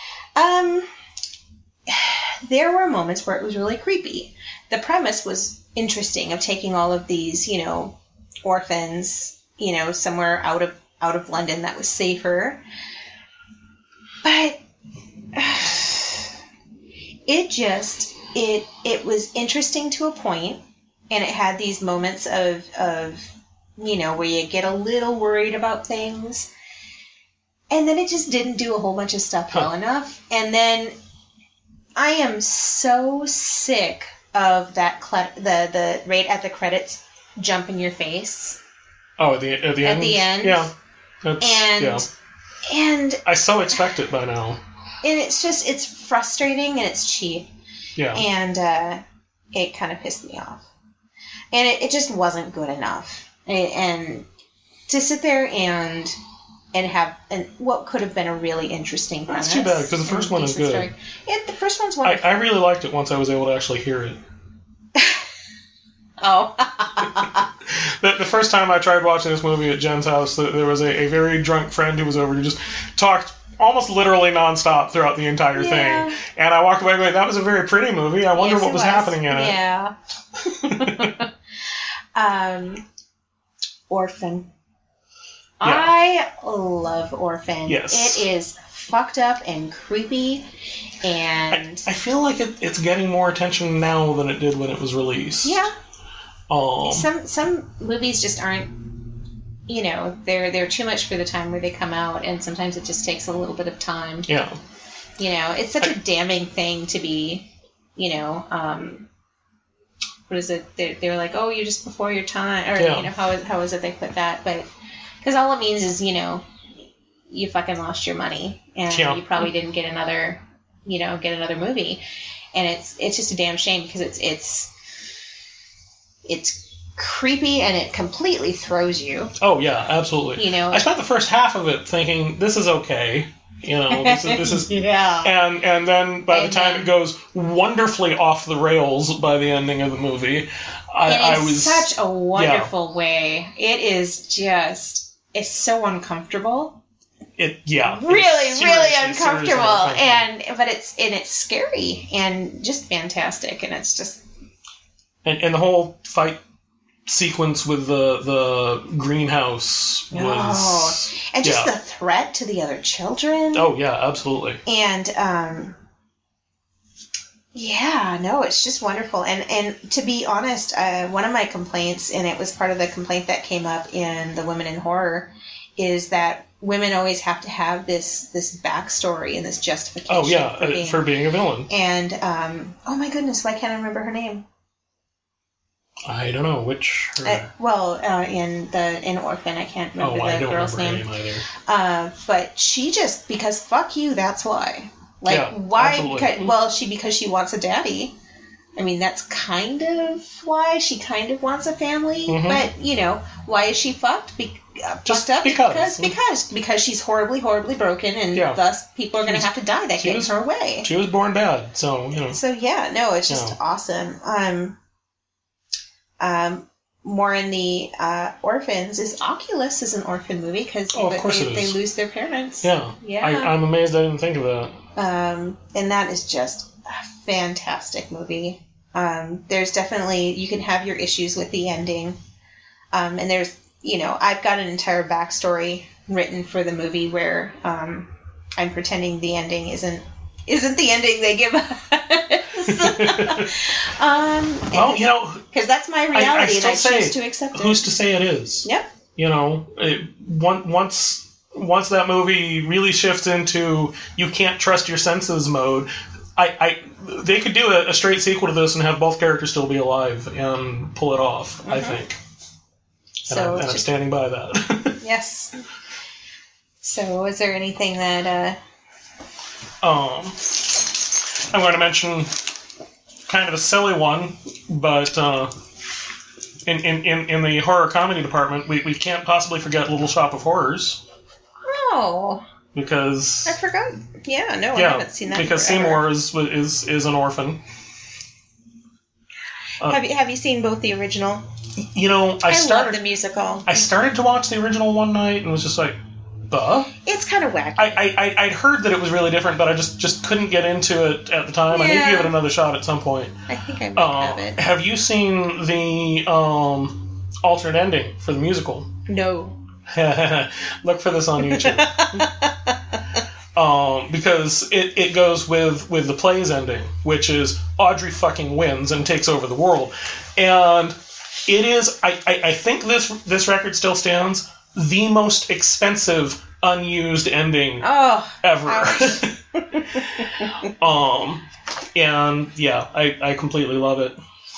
There were moments where it was really creepy. The premise was interesting of taking all of these, orphans, somewhere out of London that was safer. But it was interesting to a point, and it had these moments of where you get a little worried about things, and then it just didn't do a whole bunch of stuff well enough. And then I am so sick of that the right at the credits jump in your face. Oh, at the end. At the end, yeah. And I so expect it by now. And it's frustrating and it's cheap. Yeah. And it kind of pissed me off. And it just wasn't good enough. And to sit there and have what could have been a really interesting premise. That's too bad, because the first one is good. Story. Yeah, the first one's wonderful. I really liked it once I was able to actually hear it. Oh. The first time I tried watching this movie at Jen's house, there was a very drunk friend who was over who just talked almost literally nonstop throughout the entire thing. And I walked away going, that was a very pretty movie. I wonder what was happening in it. Yeah. Orphan. Yeah. I love Orphan. Yes. It is fucked up and creepy, and I feel like it's getting more attention now than it did when it was released. Yeah. Some movies just aren't, they're too much for the time where they come out, and sometimes it just takes a little bit of time. Yeah. It's such a damning thing to be, what is it? They're like, oh, you're just before your time, or how is it they put that? But because all it means is, you fucking lost your money, and you probably didn't get another movie, and it's just a damn shame because it's creepy and it completely throws you. Oh yeah, absolutely. I spent the first half of it thinking this is okay. This is yeah. And then by the time it goes wonderfully off the rails by the ending of the movie, I was such a wonderful way. It is just it's so uncomfortable. Really uncomfortable, but it's scary and just fantastic, and it's just and the whole fight sequence with the greenhouse was and just the threat to the other children. Oh yeah, absolutely. And it's just wonderful. And to be honest, one of my complaints, and it was part of the complaint that came up in the Women in Horror, is that women always have to have this backstory and this justification. Oh yeah, for being a villain. And oh my goodness, why can't I remember her name? I don't know which. In Orphan, I can't remember the girl's name. But she just because fuck you, that's why. Why? Because she wants a daddy. I mean, that's kind of why she kind of wants a family. Mm-hmm. But why is she fucked? Fucked up because she's horribly, horribly broken, and thus people are going to have to die that gets her way. She was born bad, so So it's just awesome. More in the orphans is Oculus is an orphan movie because they lose their parents. Yeah. I'm amazed I didn't think of that. And that is just a fantastic movie. There's definitely you can have your issues with the ending, and there's I've got an entire backstory written for the movie where I'm pretending the ending isn't the ending they give us. Because that's my reality, and I choose to accept it. Who's to say it is? Yep. Once that movie really shifts into you can't trust your senses mode, they could do a straight sequel to this and have both characters still be alive and pull it off. Mm-hmm. I think. And I'm standing by that. Yes. So, is there anything that? I'm going to mention kind of a silly one, but in the horror comedy department, we can't possibly forget Little Shop of Horrors. Oh. Because I forgot. Yeah, no, I haven't seen that. Because Seymour is an orphan. Have you seen both the original? I started love the musical. I started to watch the original one night and was just like, It's kind of wacky. I'd heard that it was really different, but I just couldn't get into it at the time. I need to give it another shot at some point. I think I might have it. Have you seen the alternate ending for the musical? No. Look for this on YouTube. Because it goes with the play's ending, which is Audrey fucking wins and takes over the world. And it is, I think this record still stands, the most expensive unused ending ever. And yeah, I completely love it.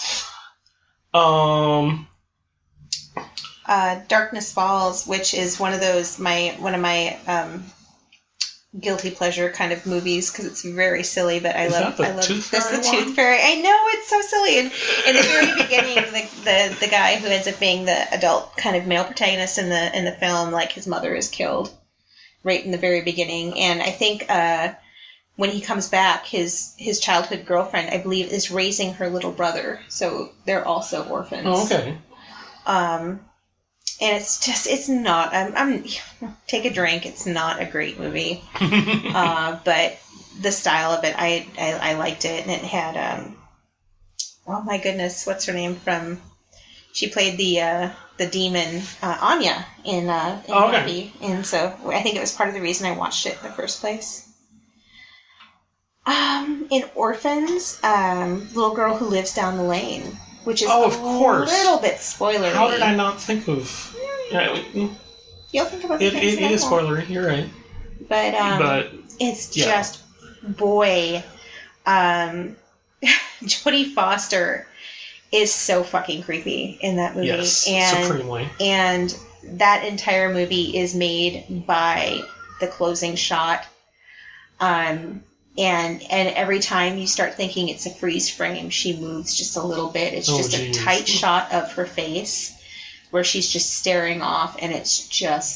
Darkness Falls, which is one of my guilty pleasure kind of movies because it's very silly, but I love Tooth Fairy. That's the Tooth Fairy. I know, it's so silly. And in the very beginning, the guy who ends up being the adult kind of male protagonist in the film, like his mother is killed right in the very beginning, and I think when he comes back, his childhood girlfriend, I believe, is raising her little brother, so they're also orphans. Oh, okay. And it's not, I'm take a drink, it's not a great movie. But the style of it, I liked it, and it had, oh my goodness, what's her name from, she played the demon, Anya, in the movie, and so I think it was part of the reason I watched it in the first place. In Orphans, little girl who lives down the lane, which is of course. A little bit spoilery. How did I not think of? You'll think about the things it is spoilery. You're right. But it's just boy, Jodie Foster is so fucking creepy in that movie. Yes, and, supremely. And that entire movie is made by the closing shot. And every time you start thinking it's a freeze frame, she moves just a little bit. It's just a tight shot of her face where she's just staring off, and it's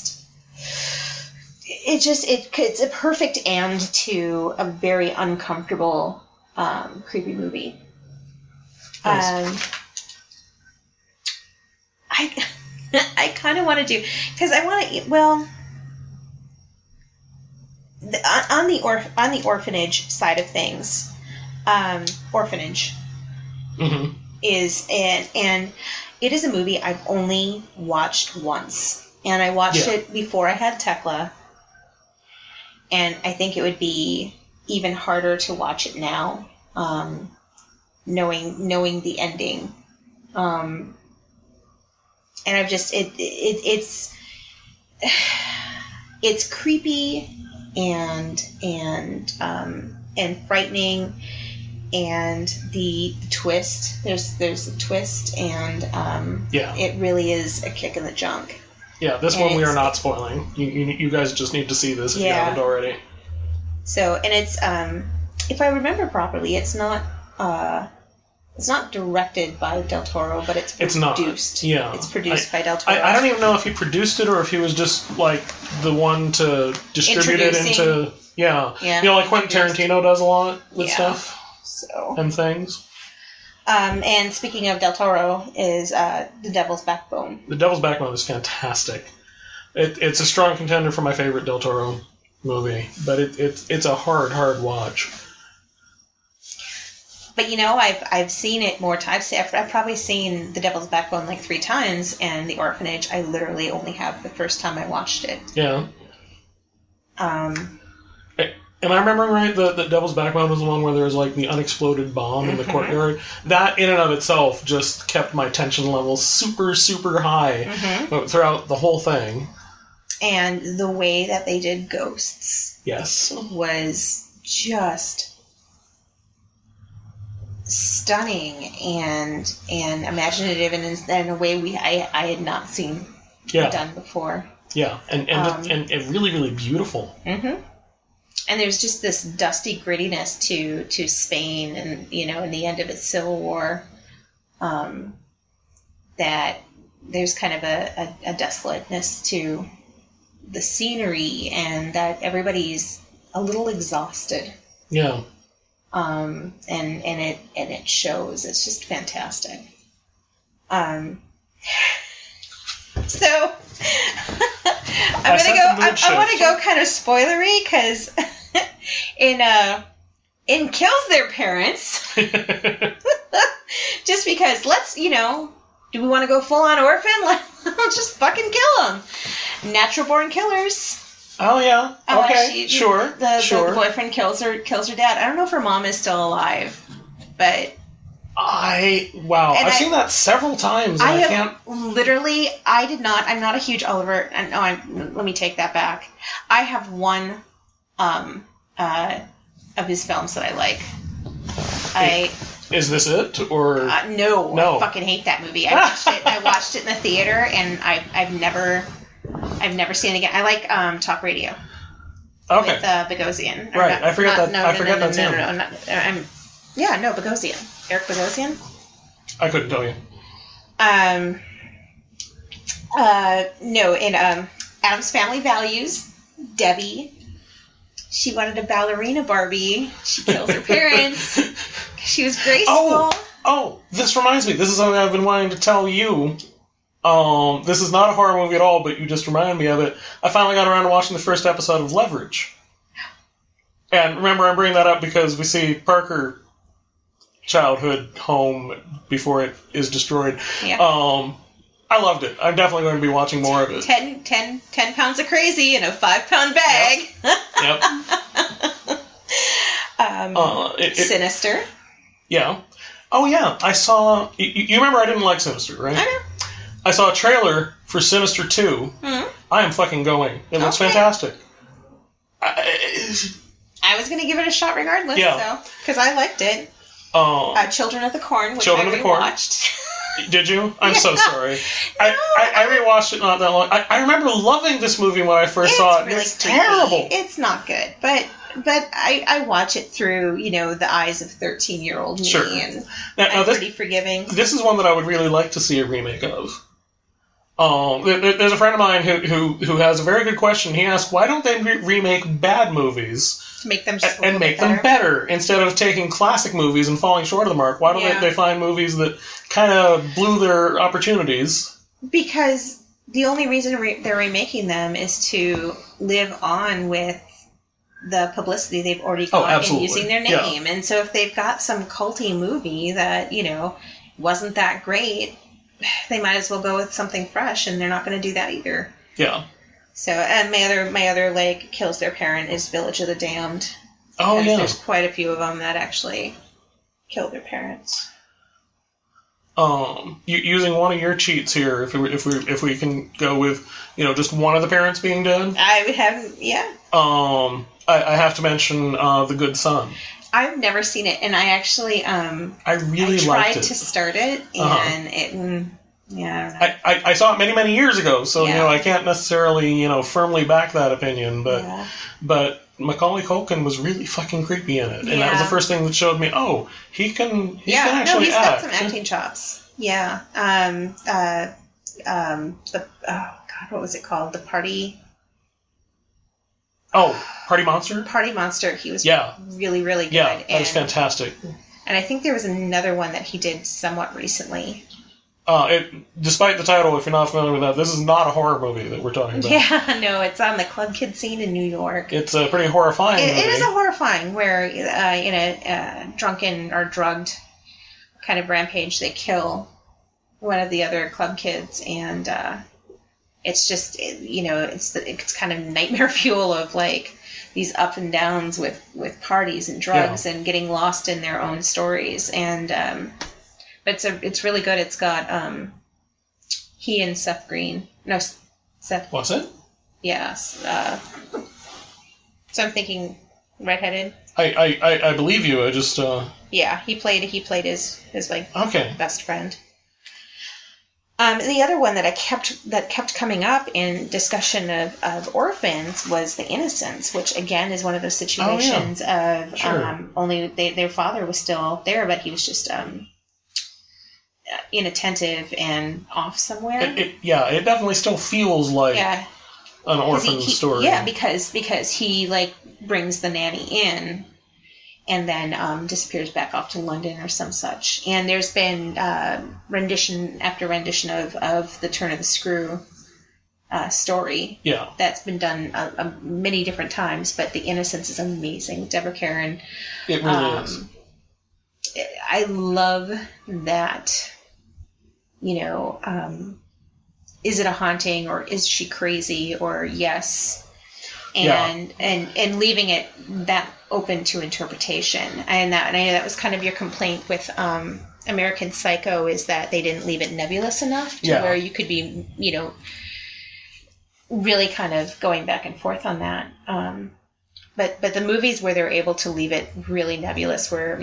a perfect end to a very uncomfortable, creepy movie. Nice. I kind of want to do, because I want to, well, on the orphanage side of things, Orphanage Mm-hmm. is and it is a movie I've only watched once, and I watched it before I had Tekla, and I think it would be even harder to watch it now, knowing the ending, and I've just it's creepy and frightening, and the twist, there's a twist, and it really is a kick in the junk. Yeah, this one we are not spoiling. You guys just need to see this if you haven't already. So, and it's if I remember properly, it's not directed by Del Toro, but it's produced. Yeah, it's produced by Del Toro. I don't even know if he produced it or if he was just like the one to distribute it into. Yeah. You know, like Quentin Tarantino does a lot with stuff. So. And things. And speaking of Del Toro, is The Devil's Backbone. The Devil's Backbone is fantastic. It's a strong contender for my favorite Del Toro movie, but it's a hard watch. But you know, I've seen it more times. I've probably seen The Devil's Backbone like 3 times, and The Orphanage I literally only have the first time I watched it. Yeah. Am I remembering right that the Devil's Backbone was the one where there was like the unexploded bomb in the courtyard? That in and of itself just kept my tension level super, super high throughout the whole thing. And the way that they did ghosts was just stunning and imaginative, and in a way I had not seen done before. Yeah, and really, really beautiful. Mm-hmm. And there's just this dusty grittiness to Spain, and you know, in the end of its civil war, that there's kind of a desolateness to the scenery, and that everybody's a little exhausted. Yeah. And it shows. It's just fantastic. So I want to go kind of spoilery because in kills their parents. Just because, do we want to go full on orphan? Let's just fucking kill them. Natural born killers. Oh yeah. Okay. Sure. The boyfriend kills her dad. I don't know if her mom is still alive, but I've seen that several times. I'm not a huge Oliver. Let me take that back. I have one of his films that I like. Is this it or no? I fucking hate that movie. I watched it in the theater, and I've never seen it again. I like Talk Radio. Okay. With Bogosian. Right. I forget that's him. No, Bogosian. Eric Bogosian. I couldn't tell you. In Addams Family Values, Debbie. She wanted a ballerina Barbie. She kills her parents. She was graceful. Oh, this reminds me. This is something I've been wanting to tell you. This is not a horror movie at all, but you just reminded me of it. I finally got around to watching the first episode of Leverage. And remember, I'm bringing that up because we see Parker childhood home before it is destroyed. Yeah. I loved it. I'm definitely going to be watching more of it. 10 pounds of crazy in a 5-pound bag. Yep. Sinister. Yeah. Oh, yeah. I saw... You remember I didn't like Sinister, right? I know. I saw a trailer for Sinister 2. Mm-hmm. I am fucking going. It looks fantastic. I was going to give it a shot regardless, because I liked it. Children of the Corn, which I rewatched. Did you? I'm so sorry. I rewatched it not that long. I remember loving this movie when I first saw it. Really it's terrible. It's not good, but I watch it through the eyes of 13-year-old me, sure. And I'm pretty forgiving. This is one that I would really like to see a remake of. There's a friend of mine who has a very good question. He asked, why don't they remake bad movies to make them them better instead of taking classic movies and falling short of the mark? Why don't they find movies that kind of blew their opportunities? Because the only reason they're remaking them is to live on with the publicity they've already got in using their name. Yeah. And so if they've got some culty movie that, wasn't that great, they might as well go with something fresh, and they're not going to do that either. Yeah. So, and my other kills their parent is Village of the Damned. Oh, yeah. There's quite a few of them that actually kill their parents. Using one of your cheats here, if we can go with, just one of the parents being dead. I would have, yeah. I have to mention The Good Son. I've never seen it, and I actually I really liked it. I tried to start it, and it, I don't know. I saw it many years ago, so I can't necessarily firmly back that opinion, but Macaulay Culkin was really fucking creepy in it, and that was the first thing that showed me, he can actually he's act. Got some acting chops. Yeah. What was it called? The Party. Oh, Party Monster? Party Monster. He was really, really good. Yeah, that was fantastic. And I think there was another one that he did somewhat recently. Despite the title, if you're not familiar with that, this is not a horror movie that we're talking about. Yeah, no, it's on the club kid scene in New York. It's a pretty horrifying movie. It is a horrifying, where in a drunken or drugged kind of rampage, they kill one of the other club kids, and it's just, it's kind of nightmare fuel of these up and downs with parties and drugs and getting lost in their own stories. And but it's really good. It's got he and Seth Green. No, Seth. What's it? Yes. So I'm thinking redheaded. I believe you. I just. Yeah, he played his best friend. The other one that kept coming up in discussion of orphans was The Innocents, which again is one of those situations of only their father was still there, but he was just inattentive and off somewhere. It definitely still feels like an orphan story. Yeah, because he brings the nanny in, and then disappears back off to London or some such. And there's been rendition after rendition of the Turn of the Screw story. Yeah. That's been done many different times, but The Innocents is amazing. Deborah Karen. It really is. I love that, is it a haunting or is she crazy or yes? And leaving it that open to interpretation. And I know that was kind of your complaint with American Psycho, is that they didn't leave it nebulous enough to where you could be, really kind of going back and forth on that. But the movies where they're able to leave it really nebulous, where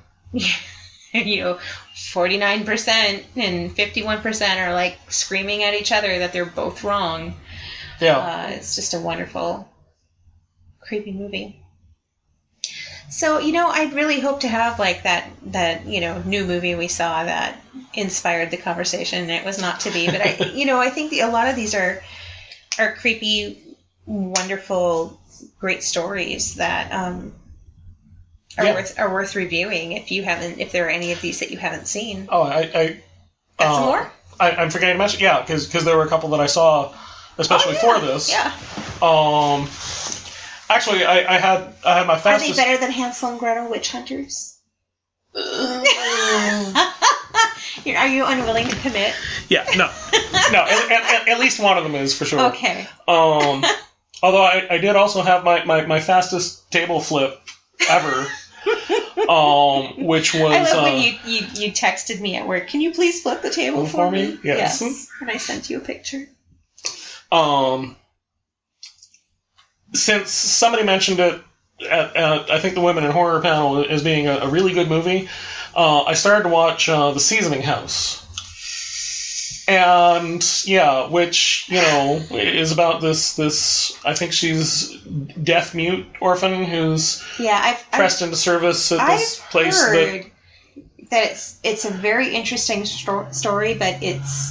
49% and 51% are like screaming at each other that they're both wrong. Yeah. It's just a wonderful, creepy movie. So, I'd really hope to have like that new movie we saw that inspired the conversation, and it was not to be. But I think a lot of these are creepy, wonderful, great stories that are worth reviewing if there are any of these that you haven't seen. Oh, I got some more? I'm forgetting to mention, because there were a couple that I saw, especially for this. Yeah. Actually, I had my fastest. Are they better than Hansel and Gretel Witch Hunters? Are you unwilling to commit? Yeah, no. At least one of them is for sure. Okay. Although I did also have my fastest table flip ever, which was. I love when you texted me at work. Can you please flip the table for me? Yes. And I sent you a picture. Since somebody mentioned it at I think the Women in Horror panel as being a really good movie, I started to watch The Seasoning House. And which is about this I think she's deaf mute orphan who's pressed into service at this place. I've heard that it's a very interesting story, but it's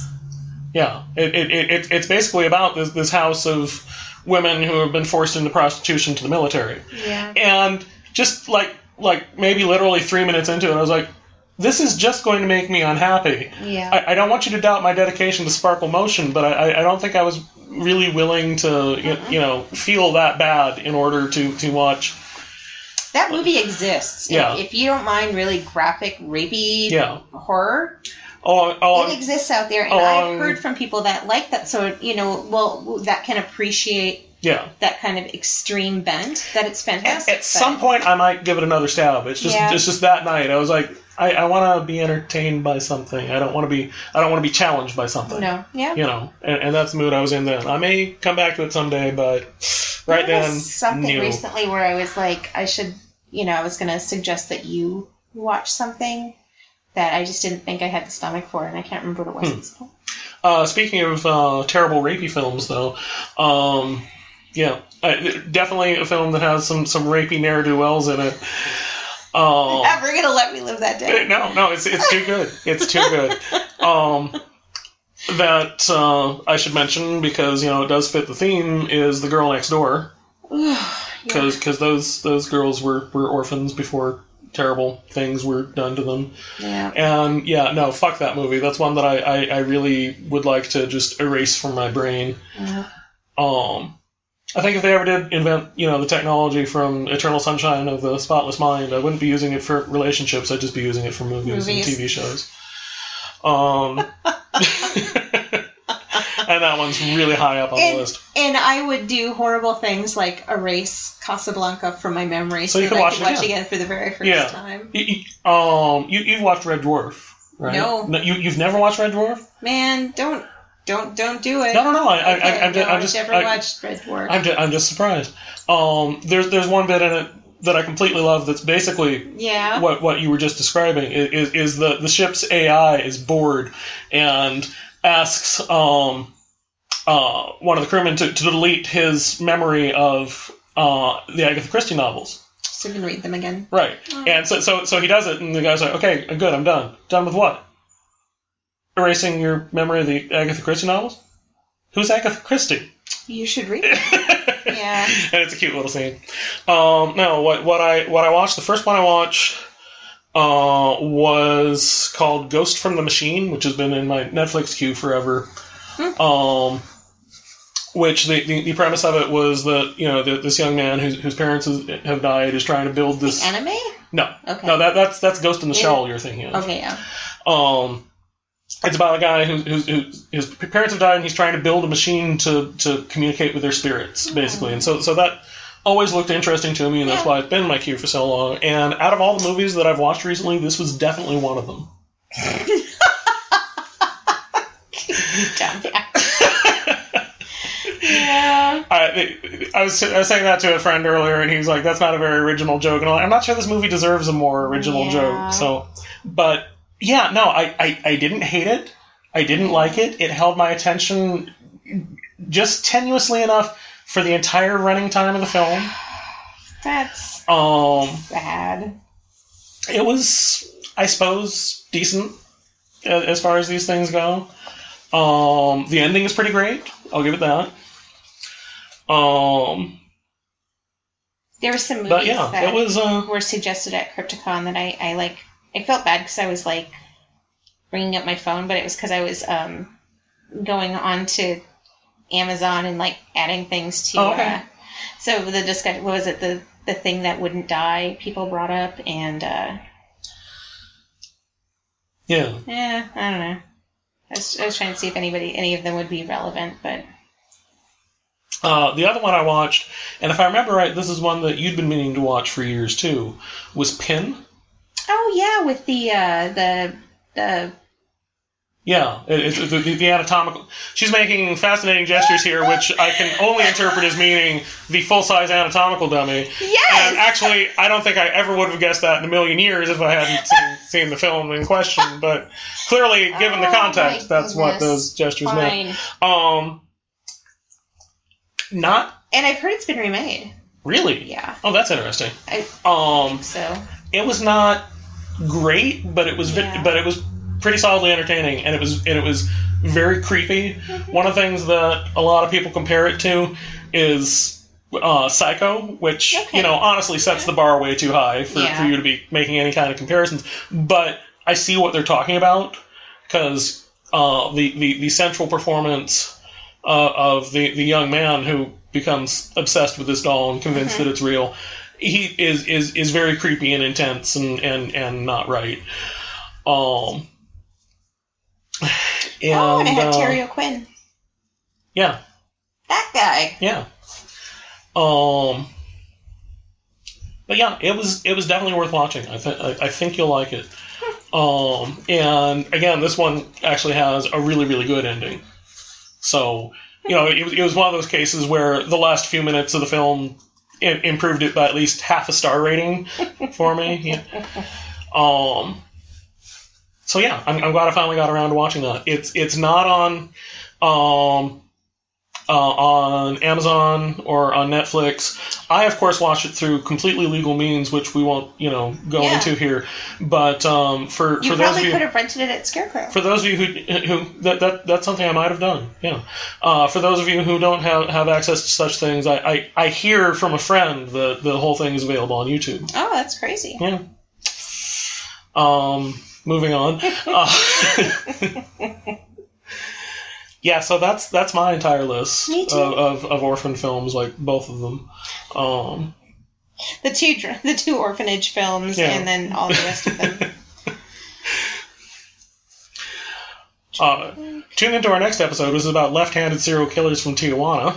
it's basically about this house of women who have been forced into prostitution to the military. Yeah. And just like maybe literally 3 minutes into it, I was like, this is just going to make me unhappy. Yeah. I don't want you to doubt my dedication to Sparkle Motion, but I don't think I was really willing to, feel that bad in order to watch. That movie exists. Yeah. If you don't mind really graphic, rapey horror, it exists out there. And I've heard from people that like that, so, that can appreciate that kind of extreme bent, that it's fantastic. At some point, I might give it another stab. It's just that night. I was like, I want to be entertained by something. I don't want to be challenged by something. No, yeah. And that's the mood I was in then. I may come back to it someday, but there was something recently where I was like, I should, I was going to suggest that you watch something that I just didn't think I had the stomach for, and I can't remember what it was. Speaking of terrible rapey films, though, definitely a film that has some rapey ne'er-do-wells in it. Never gonna let me live that down. No, it's too good. It's too good. That I should mention, because it does fit the theme, is The Girl Next Door. Because those girls were orphans before terrible things were done to them. Yeah. And fuck that movie. That's one that I really would like to just erase from my brain. Yeah. I think if they ever did invent, the technology from Eternal Sunshine of the Spotless Mind, I wouldn't be using it for relationships. I'd just be using it for movies. And TV shows. And that one's really high up on the list. And I would do horrible things like erase Casablanca from my memory so you could watch it again for the very first time. You've watched Red Dwarf, right? No. You've never watched Red Dwarf? Man, don't do it. No. I've never watched Red Dwarf. I'm just surprised. There's one bit in it that I completely love. That's basically what you were just describing. Is the ship's AI is bored and asks one of the crewmen to delete his memory of the Agatha Christie novels. So you can read them again. Right. Oh. And so he does it, and the guy's like, okay, good, I'm done. Done with what? Erasing your memory of the Agatha Christie novels? Who's Agatha Christie? You should read them. Yeah. And it's a cute little scene. No, what I watched, the first one I watched was called Ghost from the Machine, which has been in my Netflix queue forever. Which the premise of it was that, you know, this young man whose parents have died is trying to build this... The anime? No. Okay. No, that's Ghost in the Shell you're thinking of. Okay, yeah. It's about a guy whose parents have died, and he's trying to build a machine to communicate with their spirits, basically. And so that always looked interesting to me, and that's why it's been in my queue for so long. And out of all the movies that I've watched recently, this was definitely one of them. Damn, yeah. Yeah. I was saying that to a friend earlier, and he was like, "That's not a very original joke." And I'm not sure this movie deserves a more original joke. So, but yeah, no, I didn't hate it. I didn't like it. It held my attention just tenuously enough for the entire running time of the film. That's sad. It was, I suppose, decent as far as these things go. The ending is pretty great. I'll give it that. There were some movies that it was, were suggested at Crypticon that I like. I felt bad because I was like bringing up my phone, but it was because I was going on to Amazon and like adding things to. Okay. So the discussion, what was it, the thing that wouldn't die? People brought up, and yeah, I don't know. I was trying to see if any of them would be relevant, but. The other one I watched, and if I remember right, this is one that you'd been meaning to watch for years too, was Pin. Oh yeah, with the yeah, it's the anatomical. She's making fascinating gestures here, which I can only interpret as meaning the full-size anatomical dummy. Yes. And actually, I don't think I ever would have guessed that in a million years if I hadn't seen the film in question. But clearly, given the context, that's what those gestures meant. Not. And I've heard it's been remade. Really? Yeah. Oh, that's interesting. I think so. It was not great, but it was pretty solidly entertaining, and it was very creepy. Mm-hmm. One of the things that a lot of people compare it to is Psycho, which honestly sets the bar way too high for you to be making any kind of comparisons. But I see what they're talking about, because the central performance of the young man who becomes obsessed with this doll and convinced that it's real, he is very creepy and intense and not right. And it had Terry O'Quinn. Yeah. That guy. Yeah. But yeah, it was definitely worth watching. I think you'll like it. And again, this one actually has a really, really good ending. So, it was one of those cases where the last few minutes of the film improved it by at least half a star rating for me. Yeah. So yeah, I'm glad I finally got around to watching that. It's not on Amazon or on Netflix. I of course watched it through completely legal means, which we won't go into here. But for you those probably of you could have rented it at Scarecrow. For those of you who that's something I might have done. Yeah. For those of you who don't have access to such things, I hear from a friend that the whole thing is available on YouTube. Oh, that's crazy. Yeah. Moving on. Yeah, so that's my entire list of orphan films, like both of them. The two orphanage films, and then all the rest of them. Tune into our next episode, which is about left-handed serial killers from Tijuana.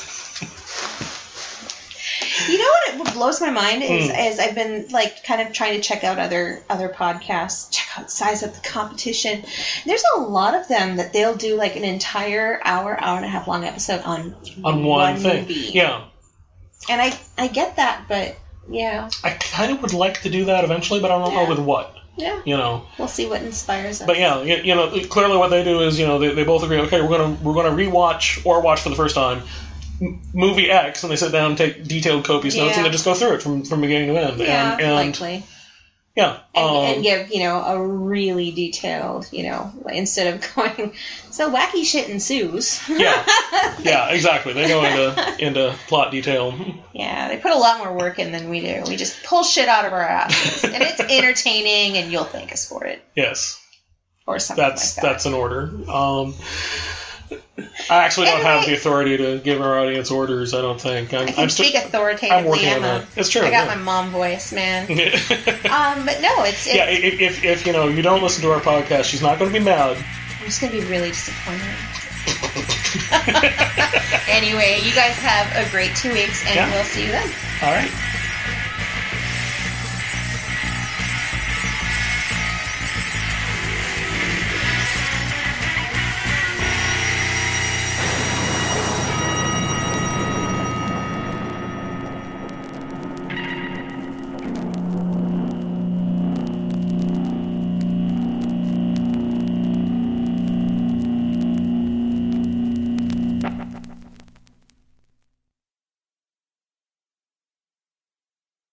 You know what blows my mind is I've been like kind of trying to check out other podcasts, check out Size Up the Competition. There's a lot of them that they'll do like an entire hour and a half long episode on one thing. Movie. Yeah. And I get that, but yeah. I kind of would like to do that eventually, but I don't know with what. Yeah. We'll see what inspires us. But yeah, clearly what they do is, they both agree, okay, we're gonna rewatch or watch for the first time movie X, and they sit down and take detailed copious notes, and they just go through it from beginning to end. Yeah, and likely. Yeah. And give, a really detailed, instead of going, so wacky shit ensues. Yeah, exactly. They go into plot detail. Yeah, they put a lot more work in than we do. We just pull shit out of our asses. And it's entertaining, and you'll thank us for it. Yes. Or something like that. That's an order. I actually don't have the authority to give our audience orders, I don't think. I can speak authoritatively. I'm working on that. It's true. I got my mom voice, man. But no, it's... Yeah, if you don't listen to our podcast, she's not going to be mad. I'm just going to be really disappointed. Anyway, you guys have a great 2 weeks, and we'll see you then. All right.